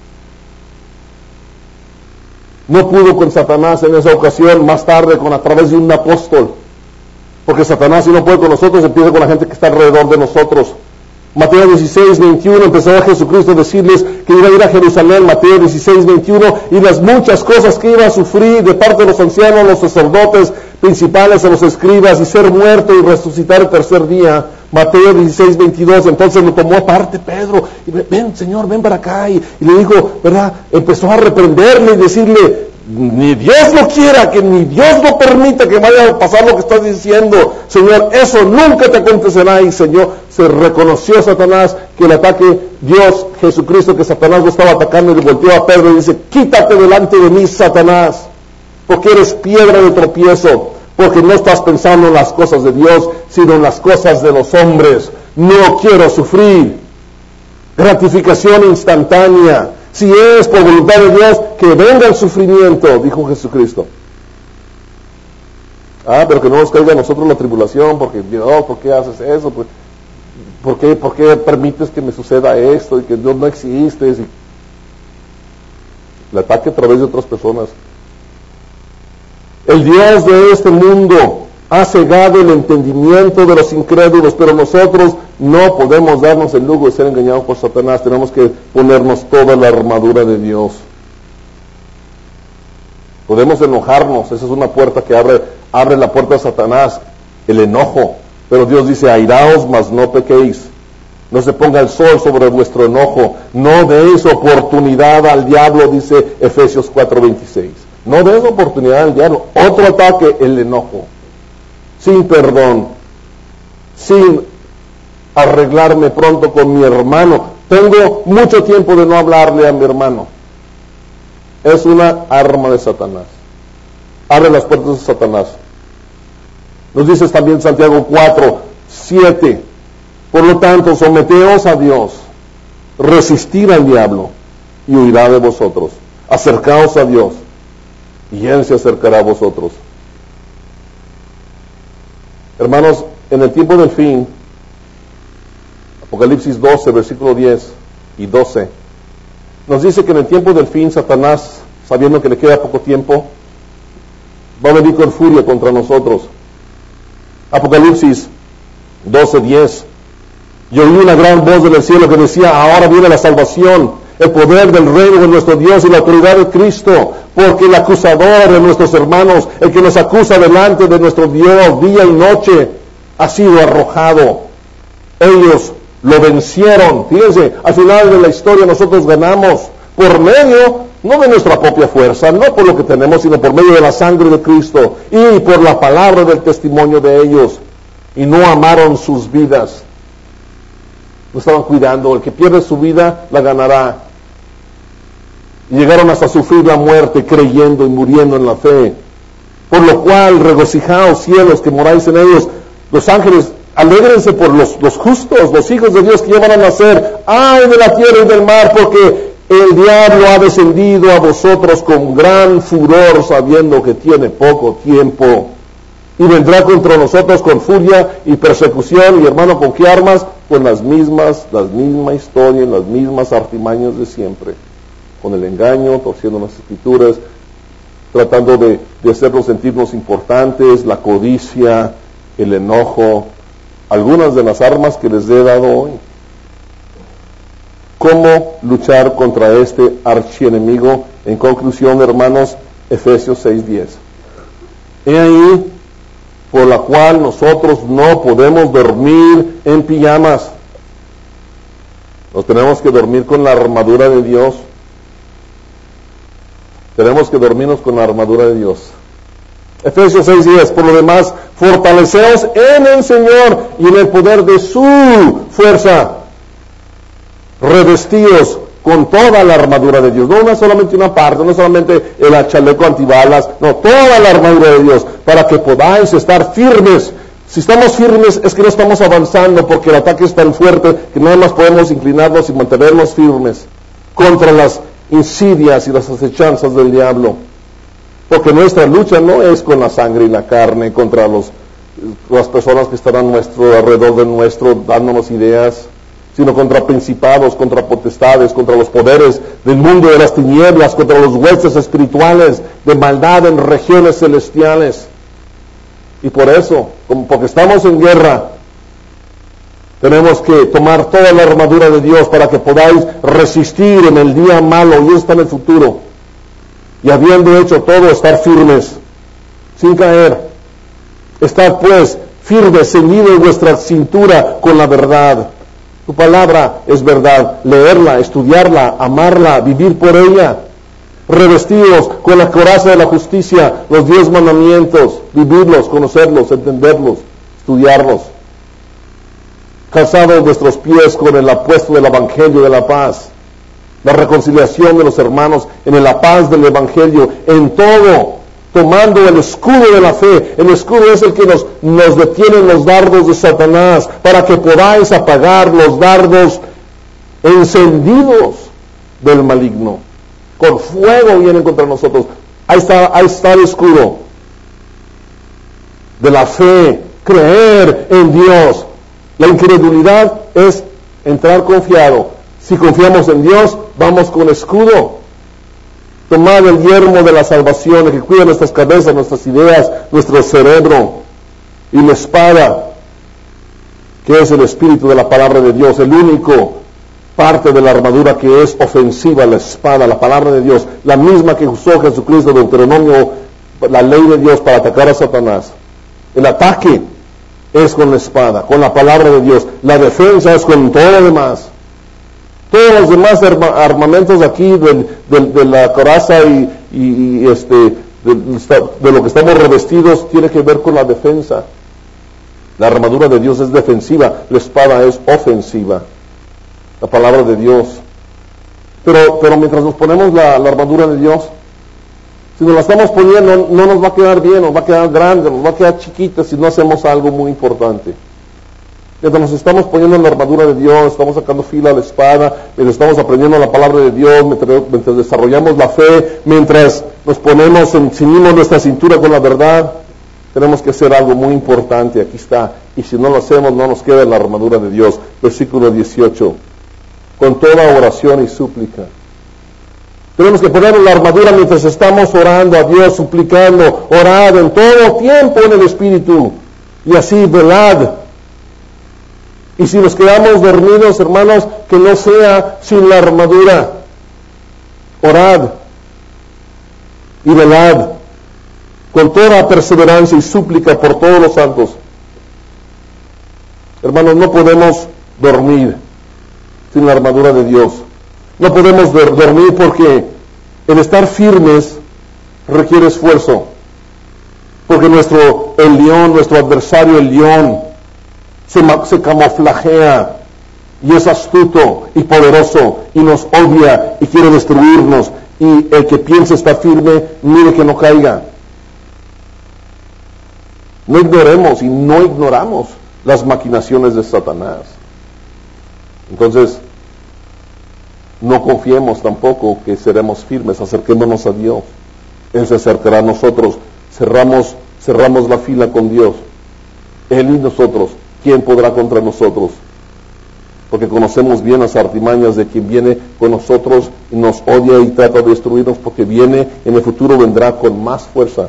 No pudo con Satanás en esa ocasión, más tarde a través de un apóstol. Porque Satanás, si no puede con nosotros, empieza con la gente que está alrededor de nosotros. Mateo 16, 21, empezó a Jesucristo a decirles que iba a ir a Jerusalén, Mateo 16, 21, y las muchas cosas que iba a sufrir de parte de los ancianos, los sacerdotes principales, a los escribas, y ser muerto y resucitar el tercer día. Mateo 16, 22, entonces lo tomó aparte Pedro, y ven Señor, ven para acá, y le dijo, ¿verdad? Empezó a reprenderle y decirle, ni Dios lo quiera, que ni Dios lo permita que vaya a pasar lo que estás diciendo, Señor, eso nunca te acontecerá. Y Señor, se reconoció Satanás que el ataque, Dios, Jesucristo, que Satanás lo estaba atacando, y le volteó a Pedro y dice, quítate delante de mí, Satanás, porque eres piedra de tropiezo, porque no estás pensando en las cosas de Dios, sino en las cosas de los hombres. No quiero sufrir. Gratificación instantánea. Si es por voluntad de Dios, que venga el sufrimiento, dijo Jesucristo. Pero que no nos caiga a nosotros la tribulación, porque Dios, ¿por qué haces eso? ¿Por qué permites que me suceda esto? Y que Dios no existe. Y el ataque a través de otras personas. El Dios de este mundo ha cegado el entendimiento de los incrédulos, pero nosotros no podemos darnos el lujo de ser engañados por Satanás. Tenemos que ponernos toda la armadura de Dios. Podemos enojarnos, esa es una puerta que abre la puerta a Satanás, el enojo. Pero Dios dice, airaos, mas no pequéis. No se ponga el sol sobre vuestro enojo. No deis oportunidad al diablo, dice Efesios 4:26. No des oportunidad al diablo. Otro ataque, el enojo. Sin perdón, sin arreglarme pronto con mi hermano. Tengo mucho tiempo de no hablarle a mi hermano. Es una arma de Satanás. Abre las puertas de Satanás. Nos dice también Santiago 4:7. Por lo tanto, someteos a Dios, resistir al diablo y huirá de vosotros. Acercaos a Dios y Él se acercará a vosotros. Hermanos, en el tiempo del fin, Apocalipsis 12, versículo 10 y 12, nos dice que en el tiempo del fin Satanás, sabiendo que le queda poco tiempo, va a venir con furia contra nosotros. Apocalipsis 12, 10. Y oí una gran voz del cielo que decía: ahora viene la salvación, el poder del reino de nuestro Dios y la autoridad de Cristo, porque el acusador de nuestros hermanos, el que nos acusa delante de nuestro Dios día y noche, ha sido arrojado. Ellos lo vencieron. Fíjense, al final de la historia nosotros ganamos por medio, no de nuestra propia fuerza, no por lo que tenemos, sino por medio de la sangre de Cristo y por la palabra del testimonio de ellos. Y no amaron sus vidas. No estaban cuidando. El que pierde su vida, la ganará. Y llegaron hasta sufrir la muerte, creyendo y muriendo en la fe. Por lo cual, regocijaos, cielos, que moráis en ellos. Los ángeles, alégrense por los justos, los hijos de Dios que ya van a nacer. ¡Ay de la tierra y del mar! Porque el diablo ha descendido a vosotros con gran furor, sabiendo que tiene poco tiempo. Y vendrá contra nosotros con furia y persecución. Y hermano, ¿con qué armas? Con la misma historia, las mismas artimañas de siempre. Con el engaño, torciendo las escrituras, tratando de hacernos sentirnos importantes, la codicia, el enojo, algunas de las armas que les he dado hoy. ¿Cómo luchar contra este archienemigo? En conclusión, hermanos, Efesios 6:10. He ahí por la cual nosotros no podemos dormir en pijamas. Nos tenemos que dormir con la armadura de Dios. Tenemos que dormirnos con la armadura de Dios. Efesios 6:10. Por lo demás, fortaleceos en el Señor y en el poder de su fuerza. Revestidos con toda la armadura de Dios. No solamente una parte, no solamente el chaleco antibalas, no, toda la armadura de Dios, para que podáis estar firmes. Si estamos firmes es que no estamos avanzando, porque el ataque es tan fuerte que nada más podemos inclinarnos y mantenernos firmes contra las insidias y las acechanzas del diablo. Porque nuestra lucha no es con la sangre y la carne, contra las personas que están alrededor de nuestro, dándonos ideas, sino contra principados, contra potestades, contra los poderes del mundo de las tinieblas, contra los huestes espirituales de maldad en regiones celestiales. Y por eso, porque estamos en guerra, tenemos que tomar toda la armadura de Dios para que podáis resistir en el día malo, y eso está en el futuro. Y habiendo hecho todo, estar firmes, sin caer. Estad pues firmes, ceñidos en vuestra cintura con la verdad. Tu palabra es verdad. Leerla, estudiarla, amarla, vivir por ella. Revestidos con la coraza de la justicia, los 10 mandamientos, vivirlos, conocerlos, entenderlos, estudiarlos. Calzados vuestros pies con el apuesto del Evangelio de la paz. La reconciliación de los hermanos en la paz del Evangelio, en todo, tomando el escudo de la fe. El escudo es el que nos detiene en los dardos de Satanás, para que podáis apagar los dardos encendidos del maligno. Con fuego vienen contra nosotros. Ahí está el escudo de la fe, creer en Dios. La incredulidad es entrar confiado. Si confiamos en Dios, vamos con escudo. Tomad el yelmo de la salvación, el que cuida nuestras cabezas, nuestras ideas, nuestro cerebro, y la espada, que es el espíritu de la palabra de Dios, el único parte de la armadura que es ofensiva, la espada, la palabra de Dios, la misma que usó Jesucristo en Deuteronomio, la ley de Dios para atacar a Satanás. El ataque es con la espada, con la palabra de Dios. La defensa es con todo lo demás. Todos los demás armamentos aquí de la coraza y de lo que estamos revestidos tiene que ver con la defensa. La armadura de Dios es defensiva, la espada es ofensiva. La palabra de Dios. Pero mientras nos ponemos la armadura de Dios, si nos la estamos poniendo, no nos va a quedar bien, nos va a quedar grande, nos va a quedar chiquita si no hacemos algo muy importante. mientras nos estamos poniendo en la armadura de Dios, estamos sacando fila a la espada, mientras estamos aprendiendo la palabra de Dios, mientras desarrollamos la fe, mientras nos ceñimos nuestra cintura con la verdad, tenemos que hacer algo muy importante. Aquí está. Y si no lo hacemos, no nos queda la armadura de Dios. Versículo 18. Con toda oración y súplica. Tenemos que poner la armadura mientras estamos orando a Dios, suplicando, orad en todo tiempo en el Espíritu. Y así velad. Y si nos quedamos dormidos, hermanos, que no sea sin la armadura. Orad y velad con toda perseverancia y súplica por todos los santos. Hermanos, no podemos dormir sin la armadura de Dios. No podemos dormir porque el estar firmes requiere esfuerzo. Porque nuestro adversario, el león, se camuflajea y es astuto y poderoso y nos odia y quiere destruirnos. Y el que piensa estar firme, mire que no caiga. No ignoramos las maquinaciones de Satanás. Entonces, no confiemos tampoco que seremos firmes, acerquémonos a Dios. Él se acercará a nosotros, cerramos la fila con Dios. Él y nosotros, ¿quién podrá contra nosotros? Porque conocemos bien las artimañas de quien viene con nosotros y nos odia y trata de destruirnos, porque viene, en el futuro vendrá con más fuerza.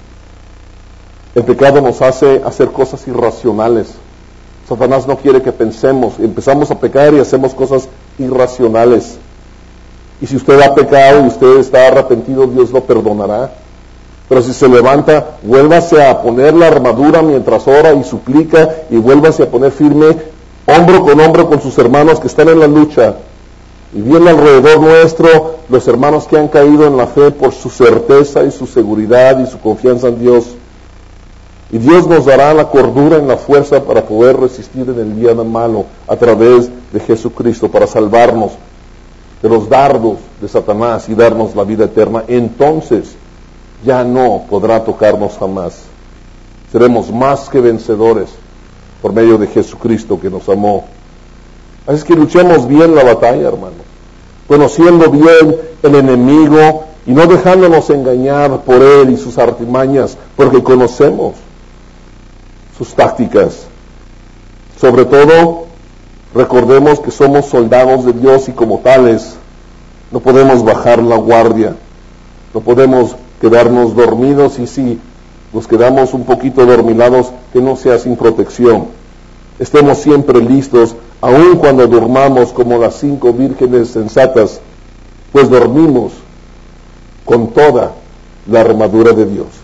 El pecado nos hace hacer cosas irracionales. Satanás no quiere que pensemos. Empezamos a pecar y hacemos cosas irracionales. Y si usted ha pecado y usted está arrepentido, Dios lo perdonará. Pero si se levanta, vuélvase a poner la armadura mientras ora y suplica, y vuélvase a poner firme, hombro con sus hermanos que están en la lucha. Y viene alrededor nuestro los hermanos que han caído en la fe por su certeza y su seguridad y su confianza en Dios. Y Dios nos dará la cordura y la fuerza para poder resistir en el día malo a través de Jesucristo, para salvarnos de los dardos de Satanás y darnos la vida eterna. Entonces ya no podrá tocarnos jamás. Seremos más que vencedores por medio de Jesucristo que nos amó. Así es que luchemos bien la batalla, hermanos, conociendo bien el enemigo y no dejándonos engañar por él y sus artimañas, porque conocemos sus tácticas. Sobre todo, recordemos que somos soldados de Dios y como tales no podemos bajar la guardia, no podemos quedarnos dormidos, y si nos quedamos un poquito adormilados, que no sea sin protección. Estemos siempre listos, aun cuando durmamos como las 5 vírgenes sensatas, pues dormimos con toda la armadura de Dios.